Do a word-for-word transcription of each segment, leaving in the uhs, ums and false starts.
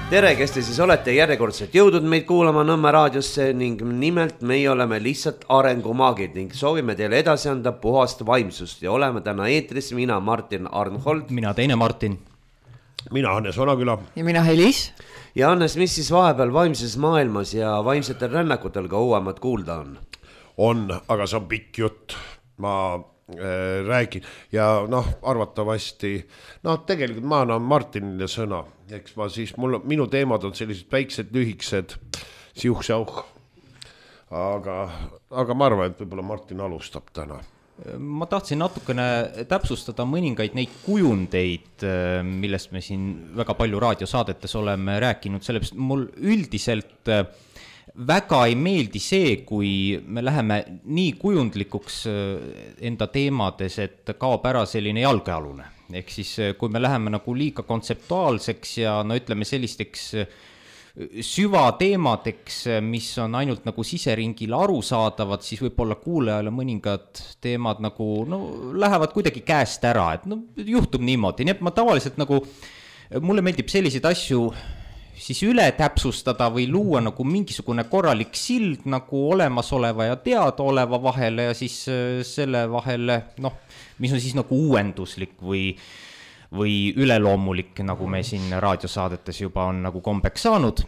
tere, kes te siis olete järjekordselt jõudnud meid kuulama Nõmme raadiosse ning nimelt meie oleme lihtsalt arengumaagid ning soovime teile edasi anda puhast vaimsust ja oleme täna eetris mina Martin Arnhold. Mina teine Martin. Mina Hannes Vanaküla. Ja mina Helis. Ja Hannes, mis siis vahepeal vaimses maailmas ja vaimsetel rännakutel ka uuemad kuulda on? On, aga see on pikk jutt. Ma äh, räägin ja noh, arvatavasti, noh tegelikult ma annan Martinile sõna. Eks ma siis, mul, minu teemad on sellised väiksed, lühiksed, siuh-sauh. Aga, aga ma arvan, et võib-olla Martin alustab täna. Ma tahtsin natukene täpsustada mõningaid neid kujundeid, millest me siin väga palju raadiosaadetes oleme rääkinud, sellepärast mul üldiselt väga ei meeldi see, kui me läheme nii kujundlikuks enda teemades, et kaob ära selline jalgealune. Ehk siis kui me läheme nagu liiga kontseptuaalseks ja no ütleme sellisteks süvateemadeks, mis on ainult nagu siseringile arusaadavad, siis võib-olla kuulajale mõningad teemad nagu no, lähevad kuidagi käest ära, et no, juhtub niimoodi. Nii et ma tavaliselt nagu, mulle meeldib selliseid asju siis üle täpsustada või luua nagu mingisugune korralik sild nagu olemasoleva ja teadaoleva vahele ja siis selle vahele, noh, mis on siis nagu uuenduslik või, või üleloomulik, nagu me siin raadiosaadetes juba on nagu kombeks saanud.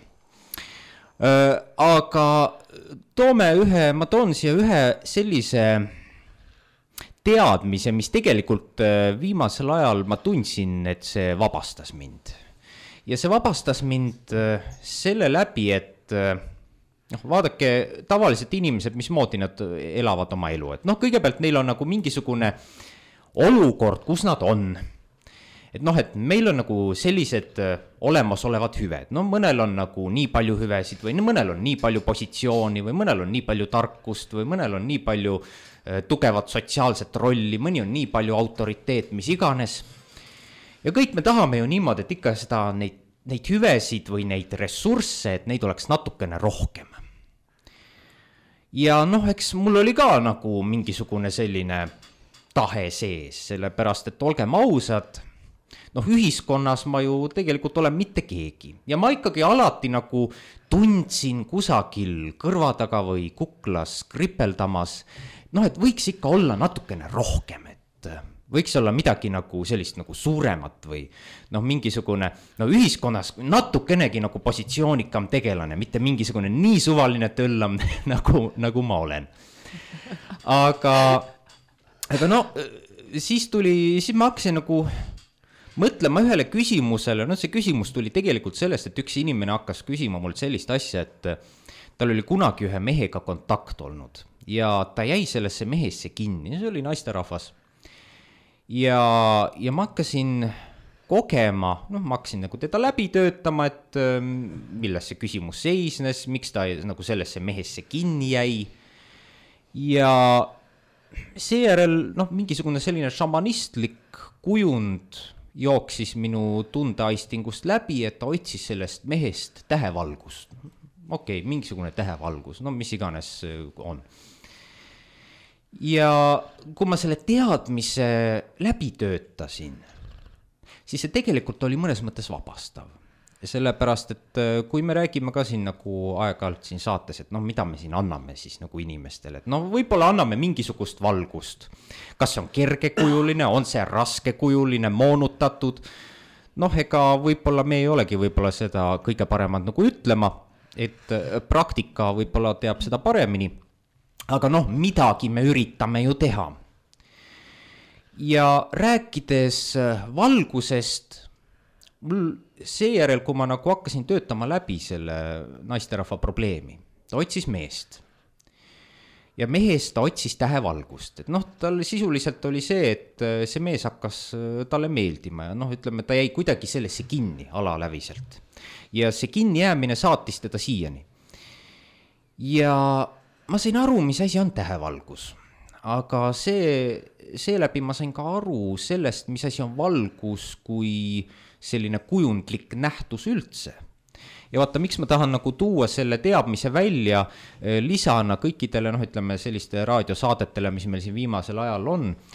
Aga toome ühe, ma toon siia ühe sellise teadmise, mis tegelikult viimasel ajal ma tundsin, et see vabastas mind. Ja see vabastas mind selle läbi, et noh, vaadake, tavaliselt inimesed, mismoodi nad elavad oma elu. Et noh, kõigepealt neil on nagu mingisugune olukord, kus nad on. Et noh, et meil on nagu sellised olemasolevad hüved. No mõnel on nagu nii palju hüvesid või mõnel on nii palju positsiooni või mõnel on nii palju tarkust või mõnel on nii palju tugevat sotsiaalset rolli, mõni on nii palju autoriteet, mis iganes. Ja kõik me tahame ju niimoodi, et ikka seda neid, neid hüvesid või neid ressursse, et neid oleks natukene rohkem. Ja noh, eks mul oli ka nagu mingisugune selline tahe sees, sellepärast, et olgem ausad, noh, ühiskonnas ma ju tegelikult olen mitte keegi. Ja ma ikkagi alati nagu tundsin kusagil kõrva taga või kuklas kripeldamas, noh, et võiks ikka olla natukene rohkem, et võiks olla midagi nagu sellist nagu suuremat või noh, mingisugune no ühiskonnas natukenegi nagu positsioonikam tegelane, mitte mingisugune nii suvaline tõllam nagu, nagu ma olen. Aga, aga no siis tuli, siis ma hakkasin nagu mõtlema ühele küsimusele, no see küsimus tuli tegelikult sellest, et üks inimene hakkas küsima mult sellist asja, et tal oli kunagi ühe mehega kontakt olnud ja ta jäi sellesse mehesse kinni, see oli naisterahvas. Ja, ja ma hakkasin kogema, noh, ma hakkasin nagu teda läbi töötama, et milles see küsimus seisnes, miks ta nagu sellesse mehesse kinni jäi. Ja seejärel, noh, mingisugune selline šamanistlik kujund jooksis minu tundeaistingust läbi, et ta otsis sellest mehest tähevalgust. Okei, okay, mingisugune tähevalgus, no mis iganes on. Ja kui ma selle teadmise läbi töötasin, siis see tegelikult oli mõnes mõttes vabastav. Sellepärast, et kui me räägime ka siin nagu aeg-ajalt siin saates, et noh, mida me siin anname siis nagu inimestele, et noh, võib-olla anname mingisugust valgust. Kas see on kergekujuline, on see raskekujuline, moonutatud? Noh, ega võib-olla me ei olegi võib-olla seda kõige paremad nagu ütlema, et praktika võib-olla teab seda paremini. Aga noh, midagi me üritame ju teha. Ja rääkides valgusest, mul seejärel, kui ma nagu hakkasin töötama läbi selle naisterahva probleemi, ta otsis meest. Ja mehest ta otsis tähevalgust. Et noh, tal sisuliselt oli see, et see mees hakkas talle meeldima ja noh, ütleme, ta jäi kuidagi sellesse kinni alaläviselt. Ja see kinni jäämine saatis teda siiani. Ja ma sain aru, mis asi on tähevalgus, aga see, seeläbi ma sain ka aru sellest, mis asi on valgus kui selline kujundlik nähtus üldse. Ja vaata, miks ma tahan nagu tuua selle teadmise välja lisana kõikidele, noh ütleme selliste raadiosaadetele, mis meil siin viimasel ajal on.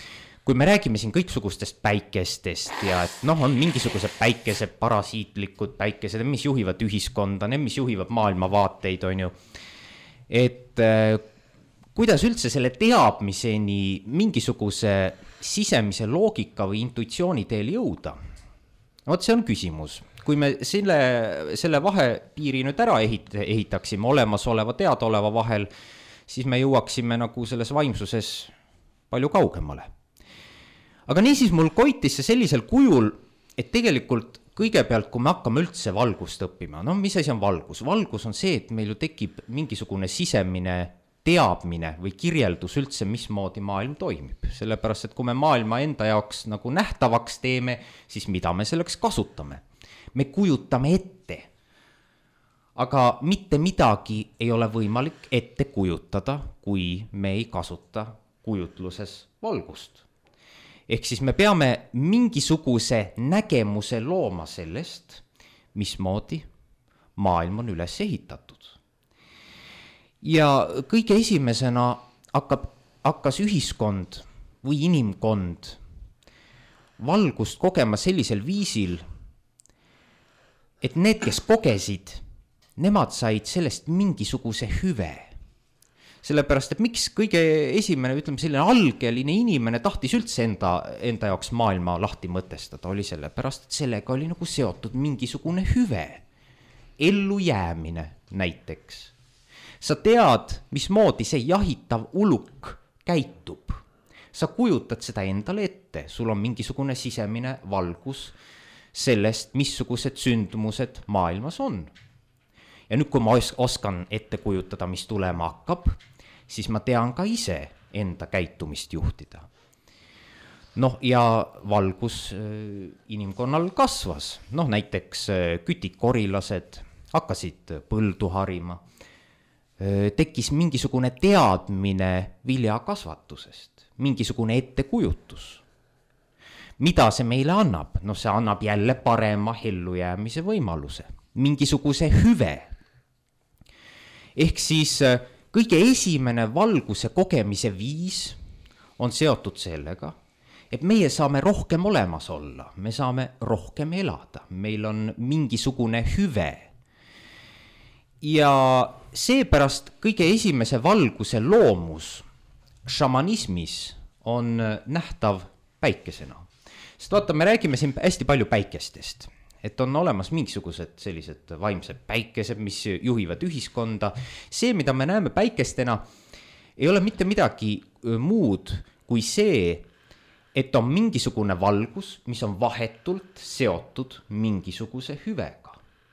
kui me räägime siin kõiksugustest päikestest ja et noh, on mingisugused päikesed, parasiitlikud päikesed, mis juhivad ühiskonda, need, mis juhivad maailmavaateid, on ju. Et äh, kuidas üldse selle teadmiseni mingisuguse sisemise loogika või intuitsiooni teel jõuda? Vot see on küsimus. Kui me selle, selle vahepiiri nüüd ära ehit, ehitaksime olemasoleva teadaoleva vahel, siis me jõuaksime nagu selles vaimsuses palju kaugemale. Aga niisiis mul koitis see sellisel kujul, et tegelikult kõigepealt, kui me hakkame üldse valgust õppima, no mis asi on valgus? Valgus on see, et meil ju tekib mingisugune sisemine teadmine või kirjeldus üldse, mismoodi maailm toimib. Sellepärast, et kui me maailma enda jaoks nagu nähtavaks teeme, siis mida me selleks kasutame? Me kujutame ette. Aga mitte midagi ei ole võimalik ette kujutada, kui me ei kasuta kujutluses valgust. Ehk siis me peame mingisuguse nägemuse looma sellest, mismoodi maailm on üles ehitatud. Ja kõige esimesena hakkab, hakkas ühiskond või inimkond valgust kogema sellisel viisil, et need, kes kogesid, nemad said sellest mingisuguse hüve. Sellepärast, et miks kõige esimene, ütleme, selline algeline inimene tahtis üldse enda, enda jaoks maailma lahti mõtestada, oli sellepärast, et sellega oli nagu seotud mingisugune hüve, ellujäämine näiteks. Sa tead, mismoodi see jahitav uluk käitub. Sa kujutad seda endale ette, sul on mingisugune sisemine valgus sellest, missugused sündmused maailmas on. Ja nüüd, kui ma oskan ette kujutada, mis tulema hakkab, siis ma tean ka ise enda käitumist juhtida. Noh, ja valgus inimkonnal kasvas. Noh, näiteks kütid korilased hakkasid põldu harima. Tekkis mingisugune teadmine viljakasvatusest, mingisugune ettekujutus. Mida see meile annab? No see annab jälle parema ellujäämise võimaluse, mingisuguse hüve. Ehk siis kõige esimene valguse kogemise viis on seotud sellega, et meie saame rohkem olemas olla, me saame rohkem elada, meil on mingisugune hüve. Ja seepärast kõige esimese valguse loomus šamanismis on nähtav päikesena. Sest vaata, me räägime siin hästi palju päikestest. Et on olemas mingisugused sellised vaimsed päikesed, mis juhivad ühiskonda. See, mida me näeme päikestena, ei ole mitte midagi muud kui see, et on mingisugune valgus, mis on vahetult seotud mingisuguse hüvega.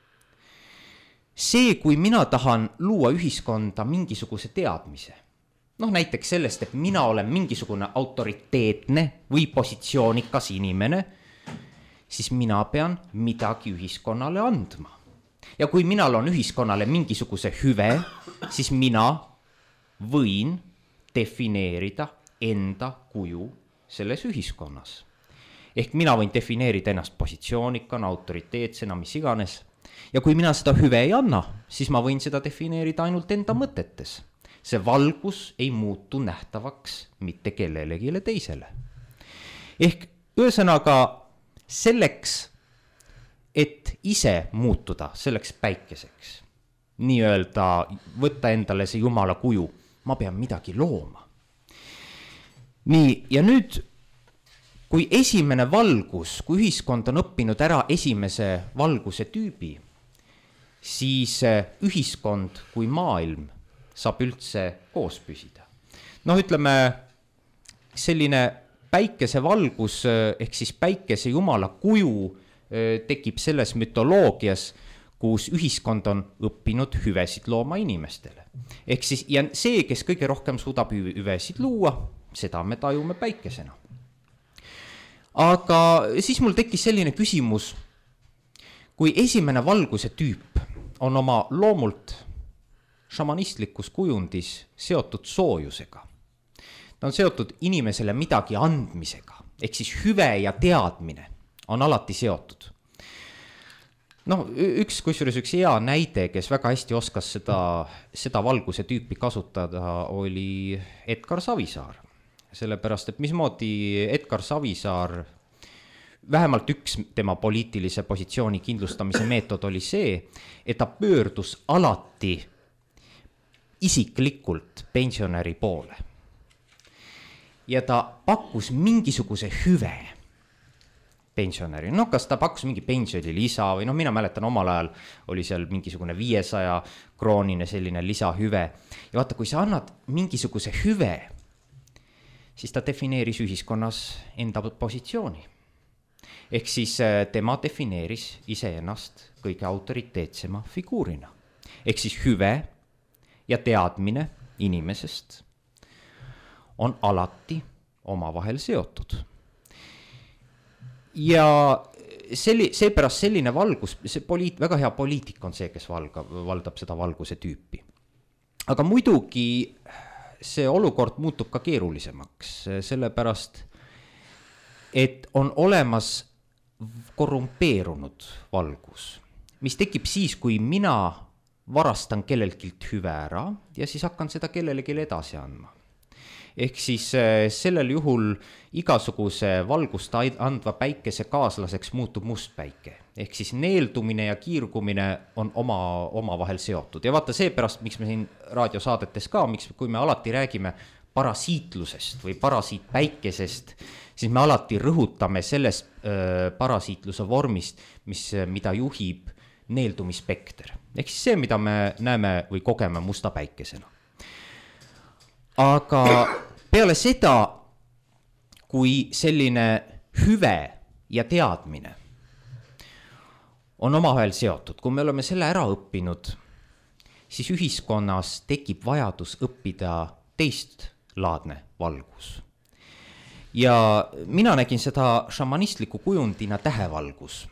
See, kui mina tahan luua ühiskonda mingisuguse teadmise, noh näiteks sellest, et mina olen mingisugune autoriteetne või positsioonikas inimene, siis mina pean midagi ühiskonnale andma. Ja kui minal on ühiskonnale mingisuguse hüve, siis mina võin defineerida enda kuju selles ühiskonnas. Ehk mina võin defineerida ennast positsioonikana, autoriteetsena, mis iganes. Ja kui mina seda hüve ei anna, siis ma võin seda defineerida ainult enda mõtetes. See valgus ei muutu nähtavaks mitte kellelegi teisele. Ehk ühesõnaga selleks, et ise muutuda selleks päikeseks, nii-öelda võtta endale see Jumala kuju, ma pean midagi looma. Nii, ja nüüd, kui esimene valgus, kui ühiskond on õppinud ära esimese valguse tüübi, siis ühiskond kui maailm saab üldse koos püsida. Noh, ütleme, selline päikesevalgus ehk siis päikese Jumala kuju tekib selles mütoloogias, kus ühiskond on õppinud hüvesid looma inimestele. Ehk siis, ja see, kes kõige rohkem suudab hüvesid luua, seda me tajume päikesena. Aga siis mul tekkis selline küsimus, kui esimene valguse tüüp on oma loomult šamanistlikus kujundis seotud soojusega, ta on seotud inimesele midagi andmisega, ehk siis hüve ja teadmine on alati seotud. No, üks, kusjuures üks hea näide, kes väga hästi oskas seda, seda valguse tüüpi kasutada, oli Edgar Savisaar. sellepärast, et mismoodi Edgar Savisaar, vähemalt üks tema poliitilise positsiooni kindlustamise meetod oli see, et ta pöördus alati isiklikult pensionäri poole. Ja ta pakkus mingisuguse hüve pensionäri, no kas ta pakkus mingi pensioni lisa või noh, mina mäletan omal ajal oli seal mingisugune viiesaja kroonine selline lisahüve. Ja vaata, kui sa annad mingisuguse hüve, siis ta defineeris ühiskonnas enda positsiooni. Ehk siis tema defineeris iseennast kõige autoriteetsema figuurina. Ehk siis hüve ja teadmine inimesest on alati omavahel seotud. Ja selli, seepärast selline valgus, see poliit, väga hea poliitik on see, kes valga, valdab seda valguse tüüpi. Aga muidugi see olukord muutub ka keerulisemaks, sellepärast, et on olemas korrumpeerunud valgus, mis tekib siis, kui mina varastan kellelgilt hüve ära ja siis hakkan seda kellelegi edasi andma. Ehk siis sellel juhul igasuguse valgust andva päikese kaaslaseks muutub must päike. Ehk siis neeldumine ja kiirgumine on oma, oma vahel seotud. Ja vaata seepärast, miks me siin raadiosaadetes ka, miks, kui me alati räägime parasiitlusest või parasiitpäikesest, siis me alati rõhutame selles äh, parasiitluse vormist, mis, mida juhib neeldumispekter. Ehk siis see, mida me näeme või kogeme musta päikesena. Aga peale seda, kui selline hüve ja teadmine on omavahel seotud, kui me oleme selle ära õppinud, siis ühiskonnas tekib vajadus õppida teist laadne valgus. Ja mina nägin seda šamanistliku kujundina tähevalgus.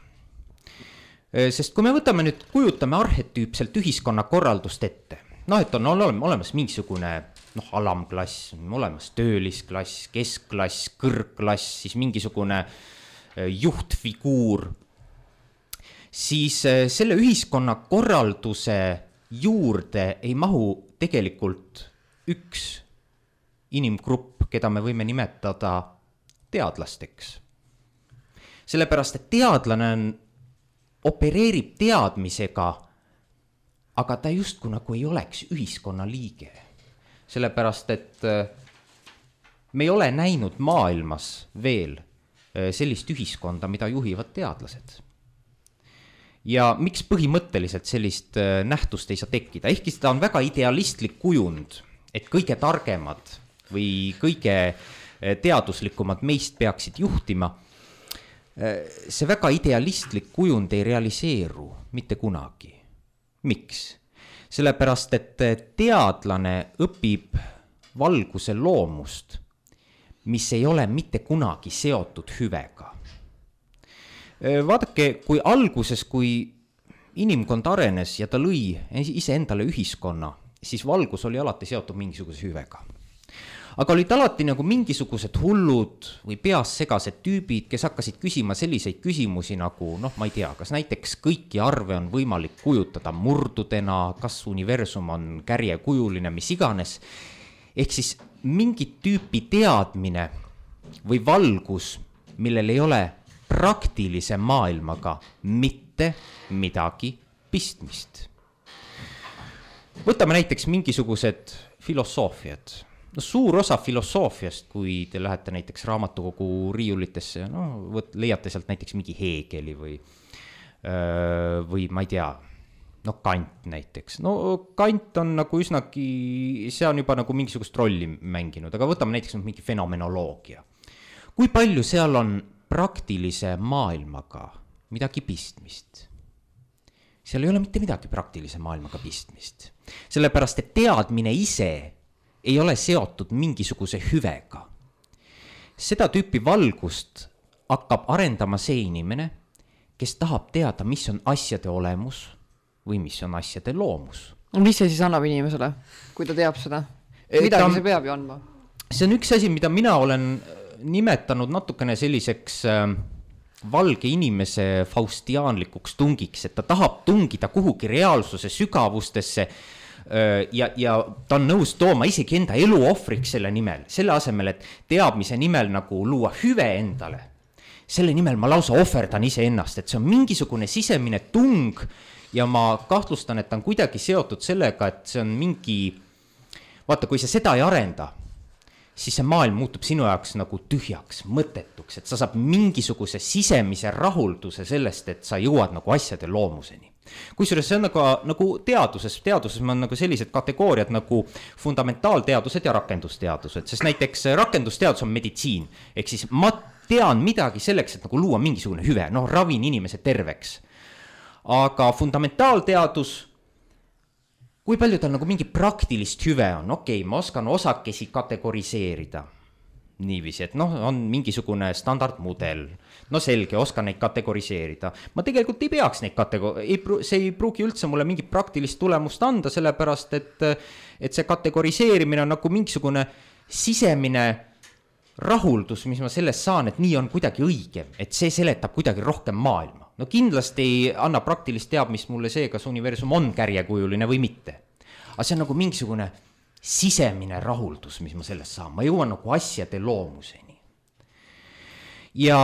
Sest kui me võtame nüüd, kujutame arhetüüpselt ühiskonna korraldust ette, noh, et on olemas mingisugune noh, alamklass, olemas töölisklass, keskklass, kõrgklass, siis mingisugune juhtfiguur, siis selle ühiskonna korralduse juurde ei mahu tegelikult üks inimgrupp, keda me võime nimetada teadlasteks. Sellepärast, et teadlane on, opereerib teadmisega, aga ta justkui nagu ei oleks ühiskonna liige. Sellepärast, et me ei ole näinud maailmas veel sellist ühiskonda, mida juhivad teadlased. Ja miks põhimõtteliselt sellist nähtust ei saa tekkida? Ehkki seda on väga idealistlik kujund, et kõige targemad või kõige teaduslikumad meist peaksid juhtima, see väga idealistlik kujund ei realiseeru mitte kunagi. Miks? Sellepärast, et teadlane õpib valguse loomust, mis ei ole mitte kunagi seotud hüvega. Vaadake, kui alguses, kui inimkond arenes ja ta lõi ise endale ühiskonna, siis valgus oli alati seotud mingisuguse hüvega. Aga olid alati nagu mingisugused hullud või peas segased tüübid, kes hakkasid küsima selliseid küsimusi nagu, noh, ma ei tea, kas näiteks kõiki arve on võimalik kujutada murdudena, kas universum on kärjekujuline, mis iganes. Ehk siis mingit tüüpi teadmine või valgus, millel ei ole praktilise maailmaga mitte midagi pistmist. Võtame näiteks mingisugused filosoofiad. No, suur osa filosoofiast, kui te lähete näiteks raamatukogu riiulitesse, no, võt, leiate sealt näiteks mingi Hegeli või, või ma ei tea, no Kant näiteks. No Kant on nagu üsnagi, see on juba nagu mingisugust rolli mänginud, aga võtame näiteks mingi fenomenoloogia. Kui palju seal on praktilise maailmaga midagi pistmist? Seal ei ole mitte midagi praktilise maailmaga pistmist. Sellepärast, et teadmine ise ei ole seotud mingisuguse hüvega. Seda tüüpi valgust hakkab arendama see inimene, kes tahab teada, mis on asjade olemus või mis on asjade loomus. Mis see siis annab inimesele, kui ta teab seda? Midagi ta, see peab ju andma. See on üks asi, mida mina olen nimetanud natukene selliseks äh, valge inimese faustiaanlikuks tungiks, et ta tahab tungida kuhugi reaalsuse sügavustesse, ja, ja ta on nõus tooma isegi enda elu ohvriks selle nimel, selle asemel, et teadmise nimel nagu luua hüve endale. Selle nimel ma lausa ohverdan ise ennast, et see on mingisugune sisemine tung ja ma kahtlustan, et ta on kuidagi seotud sellega, et see on mingi, vaata, kui sa seda ei arenda, siis see maailm muutub sinu jaoks nagu tühjaks, mõttetuks, et sa saab mingisuguse sisemise rahulduse sellest, et sa jõuad nagu asjade loomuseni. Kusjuures see on nagu, nagu teaduses, teaduses on nagu sellised kategooriad nagu fundamentaalteadused ja rakendusteadused, sest näiteks rakendusteadus on meditsiin, ehk siis ma tean midagi selleks, et nagu luua mingisugune hüve, noh, ravin inimese terveks. Aga fundamentaalteadus, kui palju tal nagu mingi praktilist hüve on, okei, ma oskan osakesi kategoriseerida. Niiviisi, et noh, on mingisugune standardmudel, no selge, oskan neid kategoriseerida. Ma tegelikult ei peaks neid kategori-, see ei pruugi üldse mulle mingi praktilist tulemust anda, sellepärast, et, et see kategoriseerimine on nagu mingisugune sisemine rahuldus, mis ma sellest saan, et nii on kuidagi õigem, et see seletab kuidagi rohkem maailma. No kindlasti ei anna praktilist teadmist mulle see, kas universum on kärjekujuline või mitte. Aga see on nagu mingisugune sisemine rahuldus, mis ma sellest saan. Ma jõuan nagu asjade loomuseni. Ja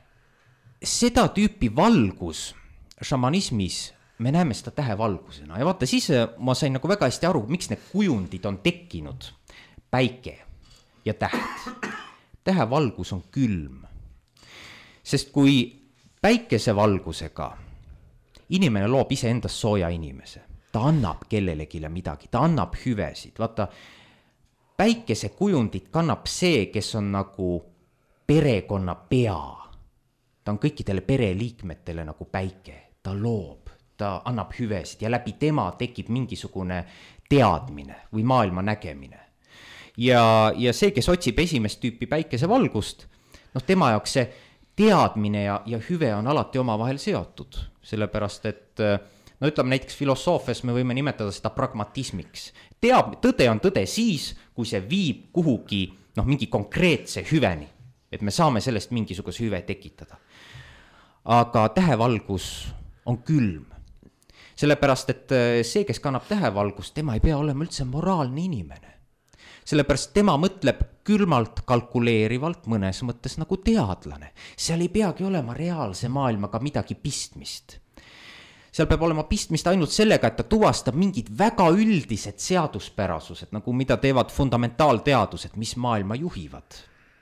seda tüüpi valgus šamanismis, me näeme seda tähevalgusena. Ja vaata, siis ma sain nagu väga hästi aru, miks need kujundid on tekkinud. Päike ja täht. Tähevalgus on külm. Sest kui päikesevalgusega inimene loob ise endast sooja inimese, ta annab kellelegile midagi, ta annab hüvesid. Vaata, päikese kujundit kannab see, kes on nagu perekonna pea. Ta on kõikidele pereliikmetele nagu päike. Ta loob, ta annab hüvesid ja läbi tema tekib mingisugune teadmine või maailma nägemine. Ja, ja see, kes otsib esimest tüüpi päikesevalgust, noh, tema jaoks see teadmine ja, ja hüve on alati oma vahel seotud. Sellepärast, et no ütleme näiteks filosoofias me võime nimetada seda pragmatismiks. Teab, tõde on tõde siis, kui see viib kuhugi noh, mingi konkreetse hüveni, et me saame sellest mingisuguse hüve tekitada. Aga tähevalgus on külm. Sellepärast, et see, kes kannab tähevalgust, tema ei pea olema üldse moraalne inimene. Sellepärast tema mõtleb külmalt, kalkuleerivalt, mõnes mõttes nagu teadlane. Seal ei peagi olema reaalse maailmaga midagi pistmist. Seal peab olema pistmist ainult sellega, et ta tuvastab mingid väga üldised seaduspärasused, nagu mida teevad fundamentaalteadused, mis maailma juhivad.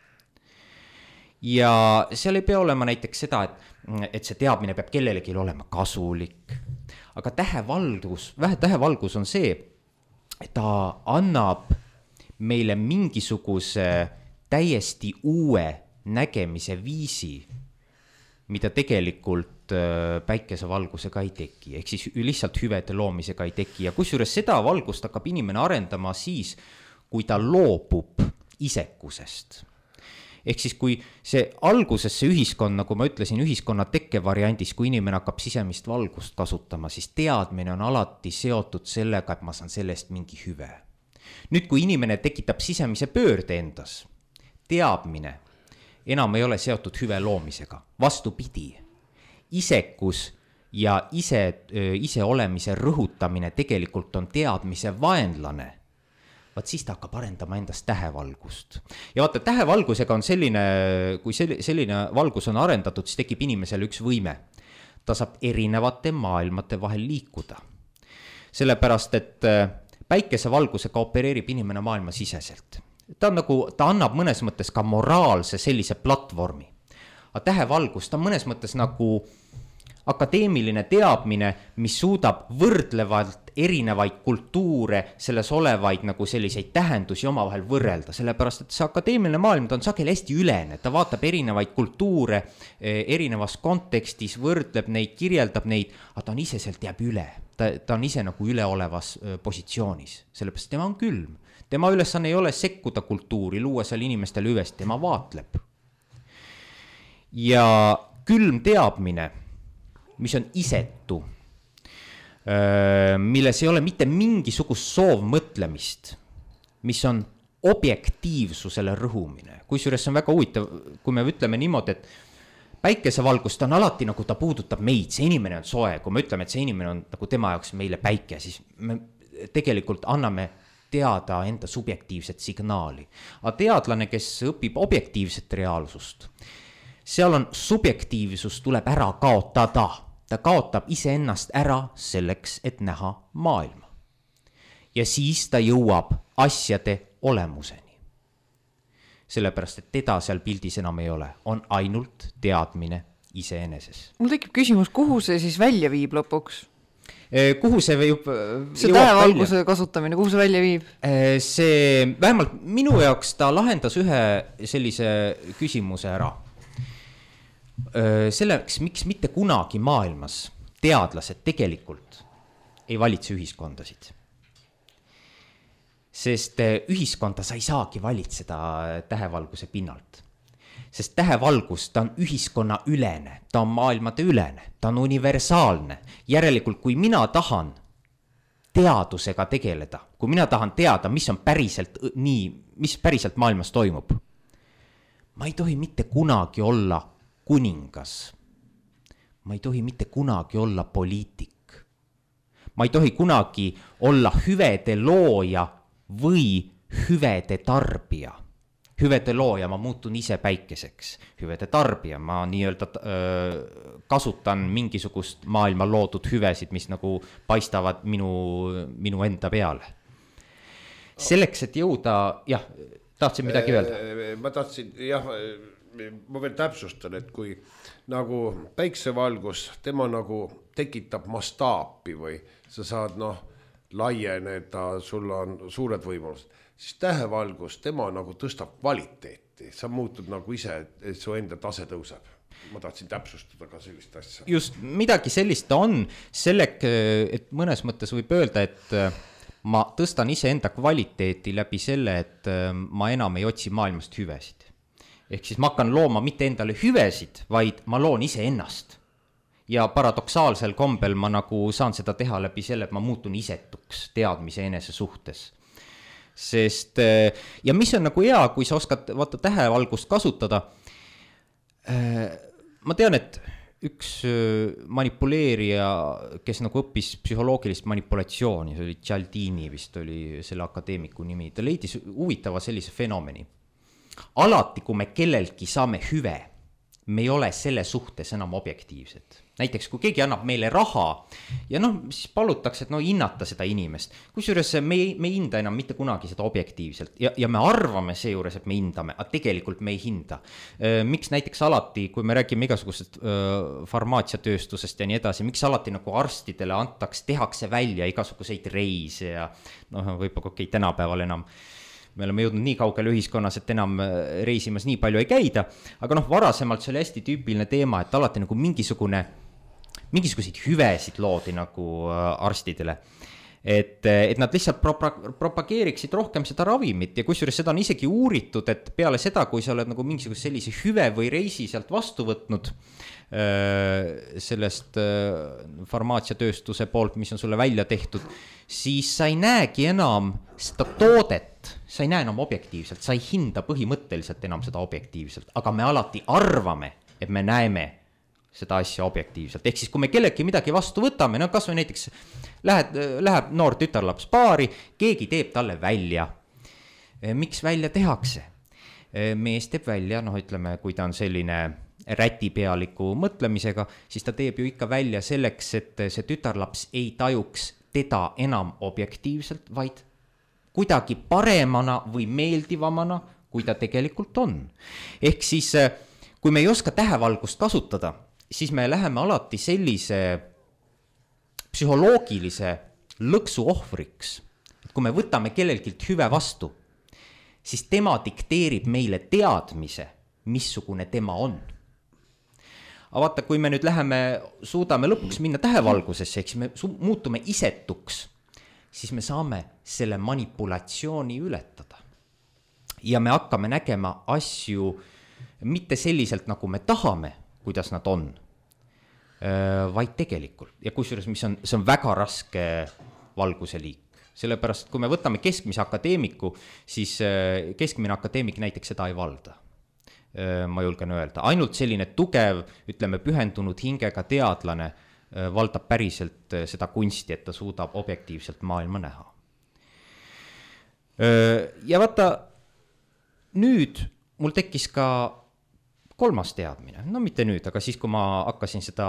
Ja seal ei pea olema näiteks seda, et, et see teadmine peab kellelegi olema kasulik. Aga tähevalgus, vähe tähevalgus on see, et ta annab meile mingisuguse täiesti uue nägemise viisi, mida tegelikult päikesevalgusega ei teki, ehk siis lihtsalt hüvede loomisega ei teki. Ja kusjuures seda valgust hakkab inimene arendama siis, kui ta loobub isekusest. Ehk siis kui see alguses see ühiskond, nagu ma ütlesin, ühiskonna tekkevariandis, kui inimene hakkab sisemist valgust kasutama, siis teadmine on alati seotud sellega, et ma saan sellest mingi hüve. Nüüd, kui inimene tekitab sisemise pöörde endas, teadmine enam ei ole seotud hüve loomisega. Vastupidi, isekus ja ise, ise olemise rõhutamine tegelikult on teadmise vaenlane. Vaat siis ta hakkab arendama endast tähevalgust. Ja vaata, tähevalgusega on selline, kui selline valgus on arendatud, siis tekib inimesele üks võime. Ta saab erinevate maailmate vahel liikuda. Sellepärast, et päikesevalgusega opereerib inimene maailma siseselt. Ta, on nagu, ta annab mõnes mõttes ka moraalse sellise platvormi. Aga tähevalgus, ta on mõnes mõttes nagu akadeemiline teadmine, mis suudab võrdlevalt erinevaid kultuure, selles olevaid nagu selliseid tähendusi oma vahel võrrelda. Sellepärast, et see akadeemiline maailm, ta on sageli hästi ülene. Ta vaatab erinevaid kultuure erinevas kontekstis, võrdleb neid, kirjeldab neid, aga ta on ise sealt jääb üle. Ta, ta on ise nagu üleolevas positsioonis, sellepärast tema on külm. Tema ülesanne ei ole sekkuda kultuuri, luua seal inimestele hüvest, tema vaatleb. Ja külm teadmine, mis on isetu, milles ei ole mitte mingisugust soovmõtlemist, mis on objektiivsusele rõhumine. Kusjuures see on väga huvitav, kui me ütleme niimoodi, et päikesevalgust on alati nagu ta puudutab meid, see inimene on soe, kui me ütleme, et see inimene on nagu tema jaoks meile päike, siis me tegelikult anname teada enda subjektiivset signaali. Aga teadlane, kes õpib objektiivset reaalsust, seal on subjektiivsus tuleb ära kaotada. Ta kaotab iseennast ära selleks, et näha maailma. Ja siis ta jõuab asjade olemuseni. Sellepärast, et teda seal pildis enam ei ole. On ainult teadmine iseeneses. Mul tekib küsimus, kuhu see siis välja viib lõpuks? Kuhu see viib? See tähevalguse kasutamine, kuhu see välja viib? See, vähemalt minu jaoks ta lahendas ühe sellise küsimuse ära. Selleks, miks mitte kunagi maailmas teadlased tegelikult ei valitse ühiskondasid. Sest ühiskonda sa ei saagi valitseda tähevalguse pinnalt. Sest tähevalgus, ta on ühiskonna ülene, ta on maailmade ülene, ta on universaalne. Järelikult, kui mina tahan teadusega tegeleda, kui mina tahan teada, mis on päriselt nii, mis päriselt maailmas toimub, ma ei tohi mitte kunagi olla kuningas. Ma ei tohi mitte kunagi olla poliitik. Ma ei tohi kunagi olla hüvede looja või hüvede tarbija. Hüvede looja, ma muutun ise päikeseks. Hüvede tarbija, ma nii-öelda öö, kasutan mingisugust maailma loodud hüvesid, mis nagu paistavad minu, minu enda peale. Selleks, et jõuda, jah, tahtsin midagi öelda. Ma tahtsin, jah, ma veel täpsustan, et kui nagu päiksevalgus, tema nagu tekitab mastaapi või sa saad noh, laieneda, sul on suured võimalused, siis tähevalgus, tema nagu tõstab kvaliteeti, sa muutud nagu ise, et su enda tase tõuseb. Ma tahtsin täpsustada ka sellist asja. Just midagi sellist on, sellek, et mõnes mõttes võib öelda, et ma tõstan ise enda kvaliteeti läbi selle, et ma enam ei otsi maailmast hüvesid. Ehk siis ma hakkan looma mitte endale hüvesid, vaid ma loon ise ennast. Ja paradoksaalsel kombel ma nagu saan seda teha läbi selle, et ma muutun isetuks teadmise enese suhtes. Sest, ja mis on nagu hea, kui sa oskad vaata tähevalgust kasutada, ma tean, et üks manipuleerija, kes nagu õppis psühholoogilist manipulatsiooni, see oli Cialdini vist oli selle akadeemiku nimi, ta leidis huvitava sellise fenomeni. Alati, kui me kellelgi saame hüve, me ei ole selle suhtes enam objektiivsed. Näiteks, kui keegi annab meile raha ja noh, siis palutakse, et no hinnata seda inimest. Kusjuures me ei, me ei hinda enam mitte kunagi seda objektiivselt ja, ja me arvame seejuures, et me hindame, aga tegelikult me ei hinda. Miks näiteks alati, kui me räägime igasugusest äh, farmaatsiatööstusest ja nii edasi, miks alati nagu arstidele antaks, tehakse välja igasuguseid reise ja noh, võib-olla okei, tänapäeval enam me oleme jõudnud nii kaugele ühiskonnas, et enam reisimas nii palju ei käida, aga noh, varasemalt see oli hästi tüüpiline teema, et alati nagu mingisugune, mingisuguseid hüvesid loodi nagu arstidele, et, et nad lihtsalt propageeriksid rohkem seda ravimit ja kusjuures seda on isegi uuritud, et peale seda, kui sa oled nagu mingisuguse sellise hüve või reisi sealt vastu võtnud sellest farmaatsiatööstuse poolt, mis on sulle välja tehtud, siis sa ei näegi enam seda toodet, sa ei näe enam objektiivselt, sa ei hinda põhimõtteliselt enam seda objektiivselt, aga me alati arvame, et me näeme seda asja objektiivselt. Ehk siis, kui me kellegi midagi vastu võtame, no kas või näiteks lähed, läheb noor tütarlaps baari, keegi teeb talle välja. Miks välja tehakse? Mees teeb välja, noh ütleme, kui ta on selline rätipealiku mõtlemisega, siis ta teeb ju ikka välja selleks, et see tütarlaps ei tajuks teda enam objektiivselt, vaid kuidagi paremana või meeldivamana, kui ta tegelikult on. Ehk siis, kui me ei oska tähevalgust kasutada, siis me läheme alati sellise psühholoogilise lõksu ohvriks. Et kui me võtame kellelgilt hüve vastu, siis tema dikteerib meile teadmise, missugune tema on. Aga vaata, kui me nüüd läheme, suudame lõpuks minna tähevalgusesse, eks me muutume isetuks, siis me saame selle manipulatsiooni ületada. Ja me hakkame nägema asju mitte selliselt, nagu me tahame, kuidas nad on, vaid tegelikult. Ja kusjuures, mis on, see on väga raske valguse liik. Sellepärast, kui me võtame keskmise akadeemiku, siis keskmine akadeemik näiteks seda ei valda. Ma julgen öelda. Ainult selline tugev, ütleme, pühendunud hingega teadlane valdab päriselt seda kunsti, et ta suudab objektiivselt maailma näha. Ja vaata, nüüd mul tekkis ka kolmas teadmine, no mitte nüüd, aga siis, kui ma hakkasin seda,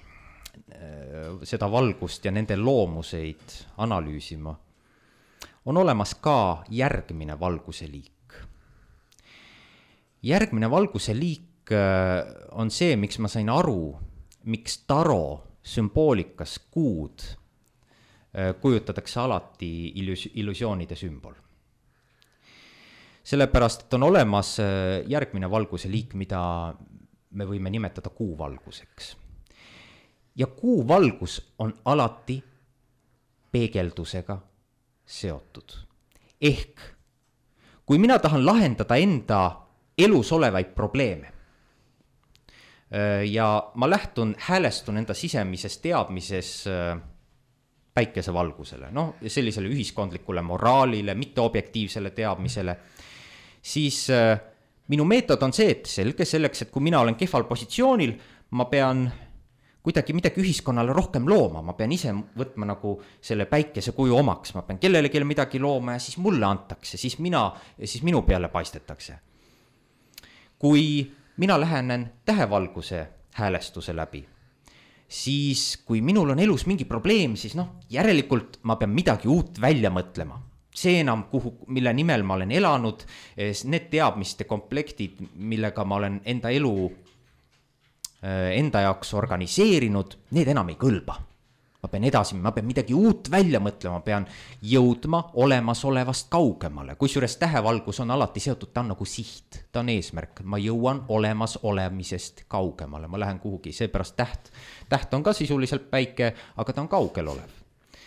seda valgust ja nende loomuseid analüüsima, on olemas ka järgmine valguse liik. Järgmine valguse liik on see, miks ma sain aru, miks taro sümboolikas kuud kujutatakse alati illus- illusioonide sümbol. Sellepärast, et on olemas järgmine valguse liik, mida me võime nimetada kuuvalguseks. Ja kuuvalgus on alati peegeldusega seotud. Ehk, kui mina tahan lahendada enda elus olevaid probleeme ja ma lähtun, häälestun enda sisemises teadmises päikesevalgusele, noh, sellisele ühiskondlikule moraalile, mitte objektiivsele teadmisele, siis äh, minu meetod on see, et selge selleks, et kui mina olen kehval positsioonil, ma pean kuidagi midagi ühiskonnale rohkem looma, ma pean ise võtma nagu selle päikese kuju omaks, ma pean kellelegi midagi looma ja siis mulle antakse, siis, mina, siis minu peale paistetakse. Kui mina lähenen tähevalguse häälestuse läbi, siis kui minul on elus mingi probleem, siis noh, järelikult ma pean midagi uut välja mõtlema. See enam, kuhu, mille nimel ma olen elanud, need teadmiste komplektid, millega ma olen enda elu enda jaoks organiseerinud, need enam ei kõlba. Ma pean edasi, ma pean midagi uut välja mõtlema, pean jõudma olemasolevast kaugemale. Kusjuures tähevalgus on alati seotud, ta on nagu siht, ta on eesmärk. Ma jõuan olemas olemisest kaugemale, ma lähen kuhugi, seepärast täht. Täht on ka sisuliselt päike, aga ta on kaugel olev.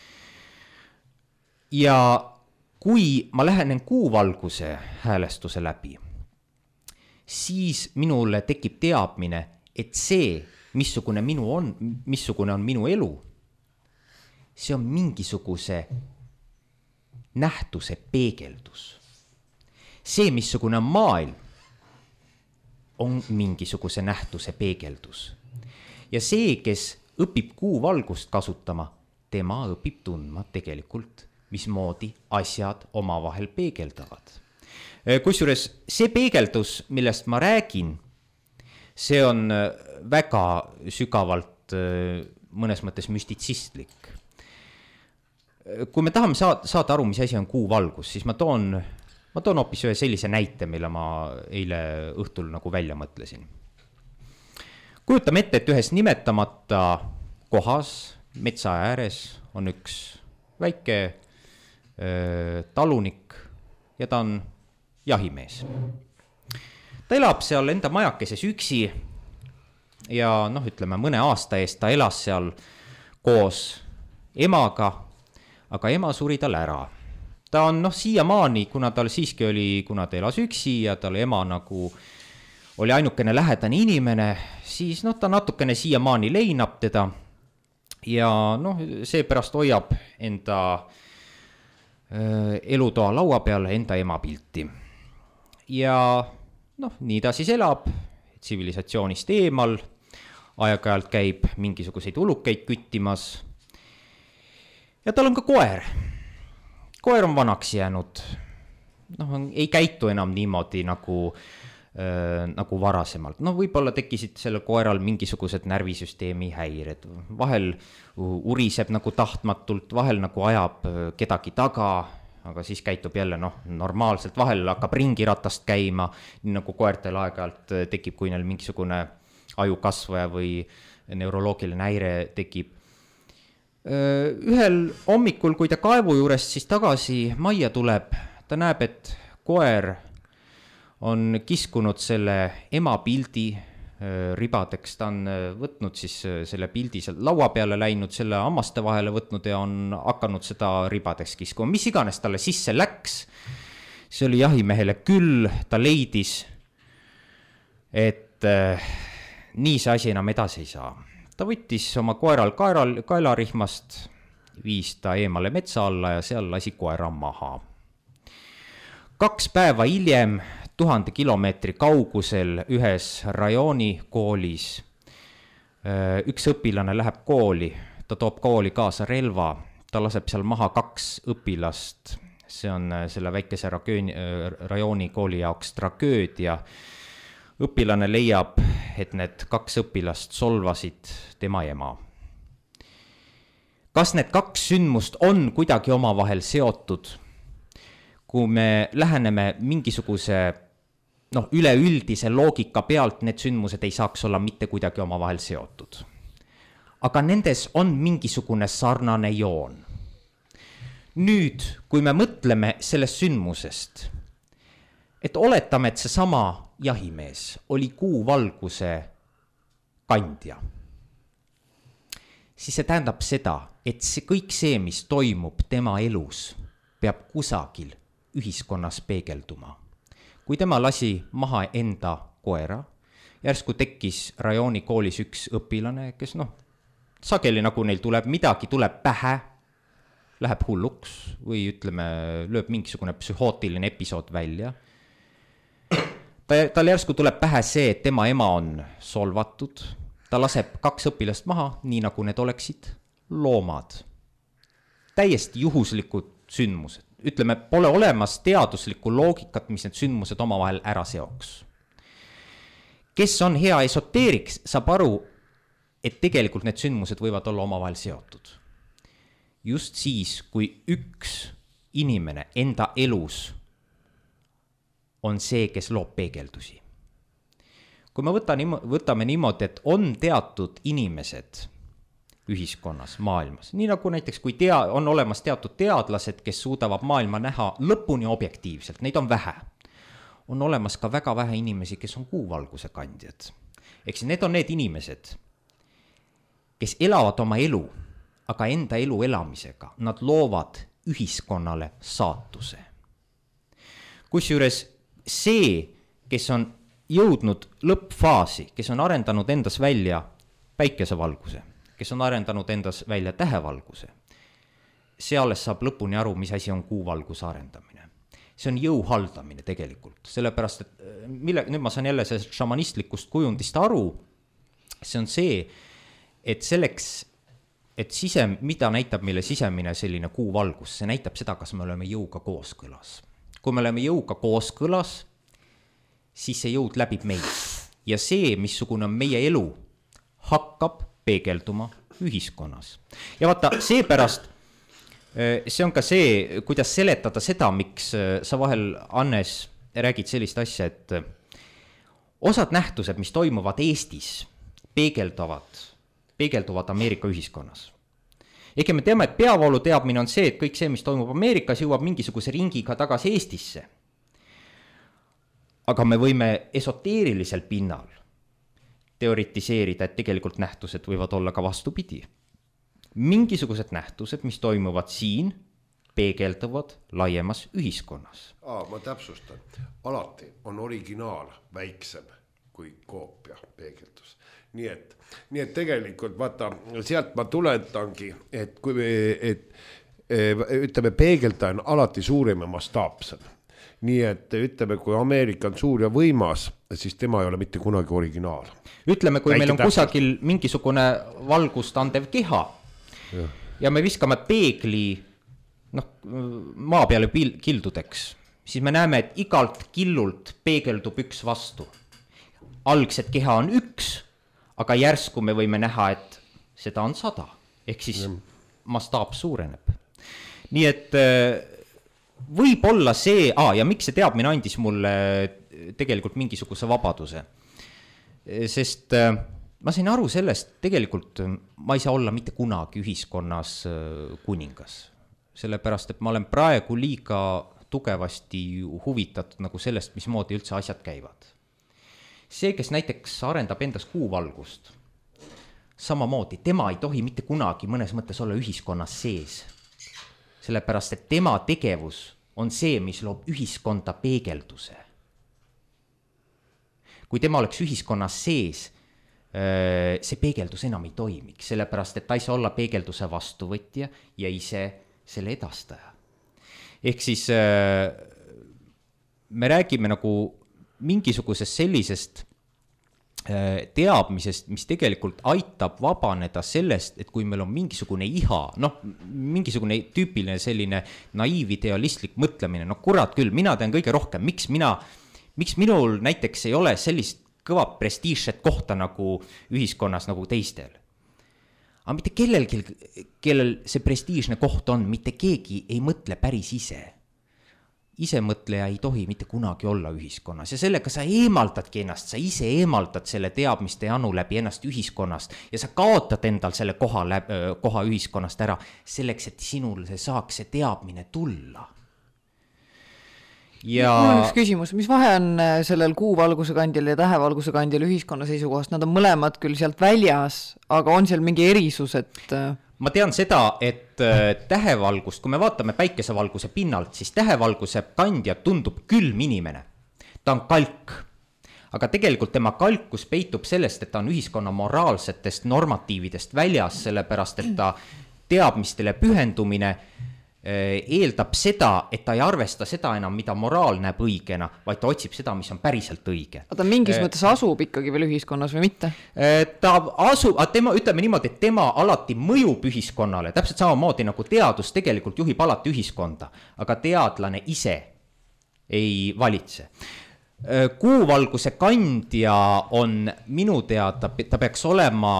Ja kui ma lähenen kuuvalguse häälestuse läbi, siis minule tekib teadmine, et see, missugune, minu on, missugune on minu elu, see on mingisuguse nähtuse peegeldus. See, missugune on maailm, on mingisuguse nähtuse peegeldus. Ja see, kes õpib kuuvalgust kasutama, tema õpib tundma tegelikult, mismoodi asjad omavahel peegeldavad. Kusjuures see peegeldus, millest ma räägin, see on väga sügavalt mõnes mõttes müstitsistlik. Kui me tahame saada, saada aru, mis asi on kuuvalgus, siis ma toon, ma toon hoopis ühe sellise näite, mille ma eile õhtul nagu välja mõtlesin. Kujutame ette, et ühes nimetamata kohas, metsa ääres, on üks väike talunik ja ta on jahimees. Ta elab seal enda majakeses üksi ja noh, ütleme mõne aasta eest ta elas seal koos emaga, aga ema suri tal ära. Ta on noh siiamaani, kuna tal siiski oli, kuna ta elas üksi ja tal ema nagu oli ainukene lähedane inimene, siis noh, ta natukene siiamaani leinab teda ja noh, seepärast hoiab enda elutoa laua peale enda ema pilti. Ja noh, nii ta siis elab tsivilisatsioonist eemal, aeg-ajalt käib mingisuguseid ulukeid küttimas ja tal on ka koer. Koer on vanaks jäänud, noh, ei käitu enam niimoodi nagu, äh, nagu varasemalt. No võib-olla tekkisid selle koeral mingisugused närvisüsteemi häired, vahel uriseb nagu tahtmatult, vahel nagu ajab kedagi taga, aga siis käitub jälle noh, normaalselt, vahel hakkab ringiratast käima, nii nagu koertel aeg-ajalt tekib, kui neil mingisugune ajukasvaja või neuroloogiline häire tekib. Ühel hommikul, kui ta kaevu juurest siis tagasi majja tuleb, ta näeb, et koer on kiskunud selle ema pildi ribadeks, ta on võtnud siis selle pildi seal laua peale läinud, selle hammaste vahele võtnud ja on hakanud seda ribadeks kiskuma. Mis iganes talle sisse läks, see oli jahimehele küll, ta leidis, et äh, nii see asi enam edasi ei saa. Ta võttis oma koeral kaeral, kaelarihmast, viis ta eemale metsa alla ja seal lasi koera maha. Kaks päeva hiljem tuhande kilomeetri kaugusel ühes rajooni koolis üks õpilane läheb kooli, ta toob kooli kaasa relva, ta laseb seal maha kaks õpilast, see on selle väikese rakööni, rajooni kooli jaoks tragöödia. Õpilane leiab, et need kaks õpilast solvasid tema ema. Kas need kaks sündmust on kuidagi omavahel seotud? Kui me läheneme mingisuguse noh, üleüldise loogika pealt, need sündmused ei saaks olla mitte kuidagi omavahel seotud. Aga nendes on mingisugune sarnane joon. Nüüd, kui me mõtleme sellest sündmusest, et oletame, et see sama jahimees oli kuuvalguse kandja, siis see tähendab seda, et see, kõik see, mis toimub tema elus, peab kusagil ühiskonnas peegelduma. Kui tema lasi maha enda koera, järsku tekkis rajooni koolis üks õpilane, kes noh, sageli nagu neil tuleb midagi, tuleb pähe, läheb hulluks või ütleme, lööb mingisugune psühhootiline episood välja. Ta, tal järsku tuleb pähe see, et tema ema on solvatud, ta laseb kaks õpilast maha, nii nagu need oleksid loomad. Täiesti juhuslikud sündmused. Ütleme, pole olemas teaduslikku loogikat, mis need sündmused omavahel ära seoks. Kes on hea esoteerik, saab aru, et tegelikult need sündmused võivad olla omavahel seotud. Just siis, kui üks inimene enda elus on see, kes loob peegeldusi. Kui me võtame, võtame niimoodi, et on teatud inimesed ühiskonnas, maailmas, nii nagu näiteks kui tea, on olemas teatud teadlased, kes suudavad maailma näha lõpuni objektiivselt, neid on vähe. On olemas ka väga vähe inimesi, kes on kuuvalguse kandjad. Eks need on need inimesed, kes elavad oma elu, aga enda elu elamisega nad loovad ühiskonnale saatuse. Kusjuures see, kes on jõudnud lõppfaasi, kes on arendanud endas välja päikesevalguse, kes on arendanud endas välja tähevalguse, see alles saab lõpuni aru, mis asi on kuuvalguse arendamine. See on jõu haldamine tegelikult, sellepärast, et mille, nüüd ma saan jälle sellest šamanistlikust kujundist aru, see on see, et selleks, et sise, mida näitab meile sisemine selline kuuvalgus, see näitab seda, kas me oleme jõuga kooskõlas. Kui me oleme jõuga kooskõlas, siis see jõud läbib meid. Ja see, missugune on meie elu, hakkab peegelduma ühiskonnas. Ja vaata, seepärast, see on ka see, kuidas seletada seda, miks sa vahel, Annes, räägid sellist asja, et osad nähtused, mis toimuvad Eestis, peegeldavad, peegelduvad Ameerika ühiskonnas. Ehk me teame, et peavoolu teadmine on see, et kõik see, mis toimub Ameerikas, jõuab mingisuguse ringiga tagasi Eestisse. Aga me võime esoteerilisel pinnal teoritiseerida, et tegelikult nähtused võivad olla ka vastupidi. Mingisugused nähtused, mis toimuvad siin, peegelduvad laiemas ühiskonnas. Aa, ma täpsustan. Alati on originaal väiksem kui koopia peegeldus. Nii et, nii et tegelikult vaata, sealt ma tuletangi, et, kui me, et ütleme, peegeldaja on alati suurem ja mastaapsem. Nii et ütleme, kui Ameerika on suur ja võimas, siis tema ei ole mitte kunagi originaal. Ütleme, kui Väike meil on täpselt. Kusagil mingisugune valgust andev keha ja, ja me viskame peegli noh, maa peale kildudeks, siis me näeme, et igalt killult peegeldub üks vastu. Algset keha on üks, aga järsku me võime näha, et seda on sada, ehk siis ja. Mastaap suureneb. Nii et võib olla see, aa, ja miks see teadmine andis mulle tegelikult mingisuguse vabaduse, sest ma sain aru sellest, tegelikult ma ei saa olla mitte kunagi ühiskonnas kuningas, sellepärast, et ma olen praegu liiga tugevasti huvitatud nagu sellest, mismoodi üldse asjad käivad. See, kes näiteks arendab endas kuuvalgust, samamoodi, tema ei tohi mitte kunagi mõnes mõttes olla ühiskonnas sees. Sellepärast, et tema tegevus on see, mis loob ühiskonda peegelduse. Kui tema oleks ühiskonnas sees, see peegeldus enam ei toimiks, sellepärast, et ta ei saa olla peegelduse vastuvõtja ja ise selle edastaja. Ehk siis me räägime nagu mingisugusest sellisest teadmisest, mis tegelikult aitab vabaneda sellest, et kui meil on mingisugune iha, noh, mingisugune tüüpiline selline naiividealistlik mõtlemine, no kurat küll, mina tean kõige rohkem, miks mina, miks minul näiteks ei ole sellist kõva prestiižset kohta nagu ühiskonnas nagu teistel. Aga mitte kellelgi, kellel see prestiižne koht on, mitte keegi ei mõtle päris ise. Isemõtleja ei tohi mitte kunagi olla ühiskonnas ja sellega sa eemaldadki ennast, sa ise eemaldad selle teadmiste janu läbi ennast ühiskonnast ja sa kaotad endal selle koha, läbi, koha ühiskonnast ära selleks, et sinul see saaks see teadmine tulla. Ja... Mul on üks küsimus, mis vahe on sellel kuuvalguse kandjal ja tähevalguse kandjal ühiskonna seisukohast? Nad on mõlemad küll sealt väljas, aga on seal mingi erisus, et... Ma tean seda, et tähevalgust, kui me vaatame päikesevalguse pinnalt, siis tähevalguse kandja tundub külm inimene. Ta on kalk. Aga tegelikult tema kalkus peitub sellest, et ta on ühiskonna moraalsetest normatiividest väljas, sellepärast, et ta teadmistele pühendumine eeldab seda, et ta ei arvesta seda enam, mida moraal näeb õigena, vaid ta otsib seda, mis on päriselt õige. Ta mingis e... mõttes asub ikkagi veel ühiskonnas või mitte? Ta asub, tema, ütleme niimoodi, et tema alati mõjub ühiskonnale, täpselt samamoodi nagu teadus tegelikult juhib alati ühiskonda, aga teadlane ise ei valitse. Kuuvalguse kandja on minu teada, ta peaks olema...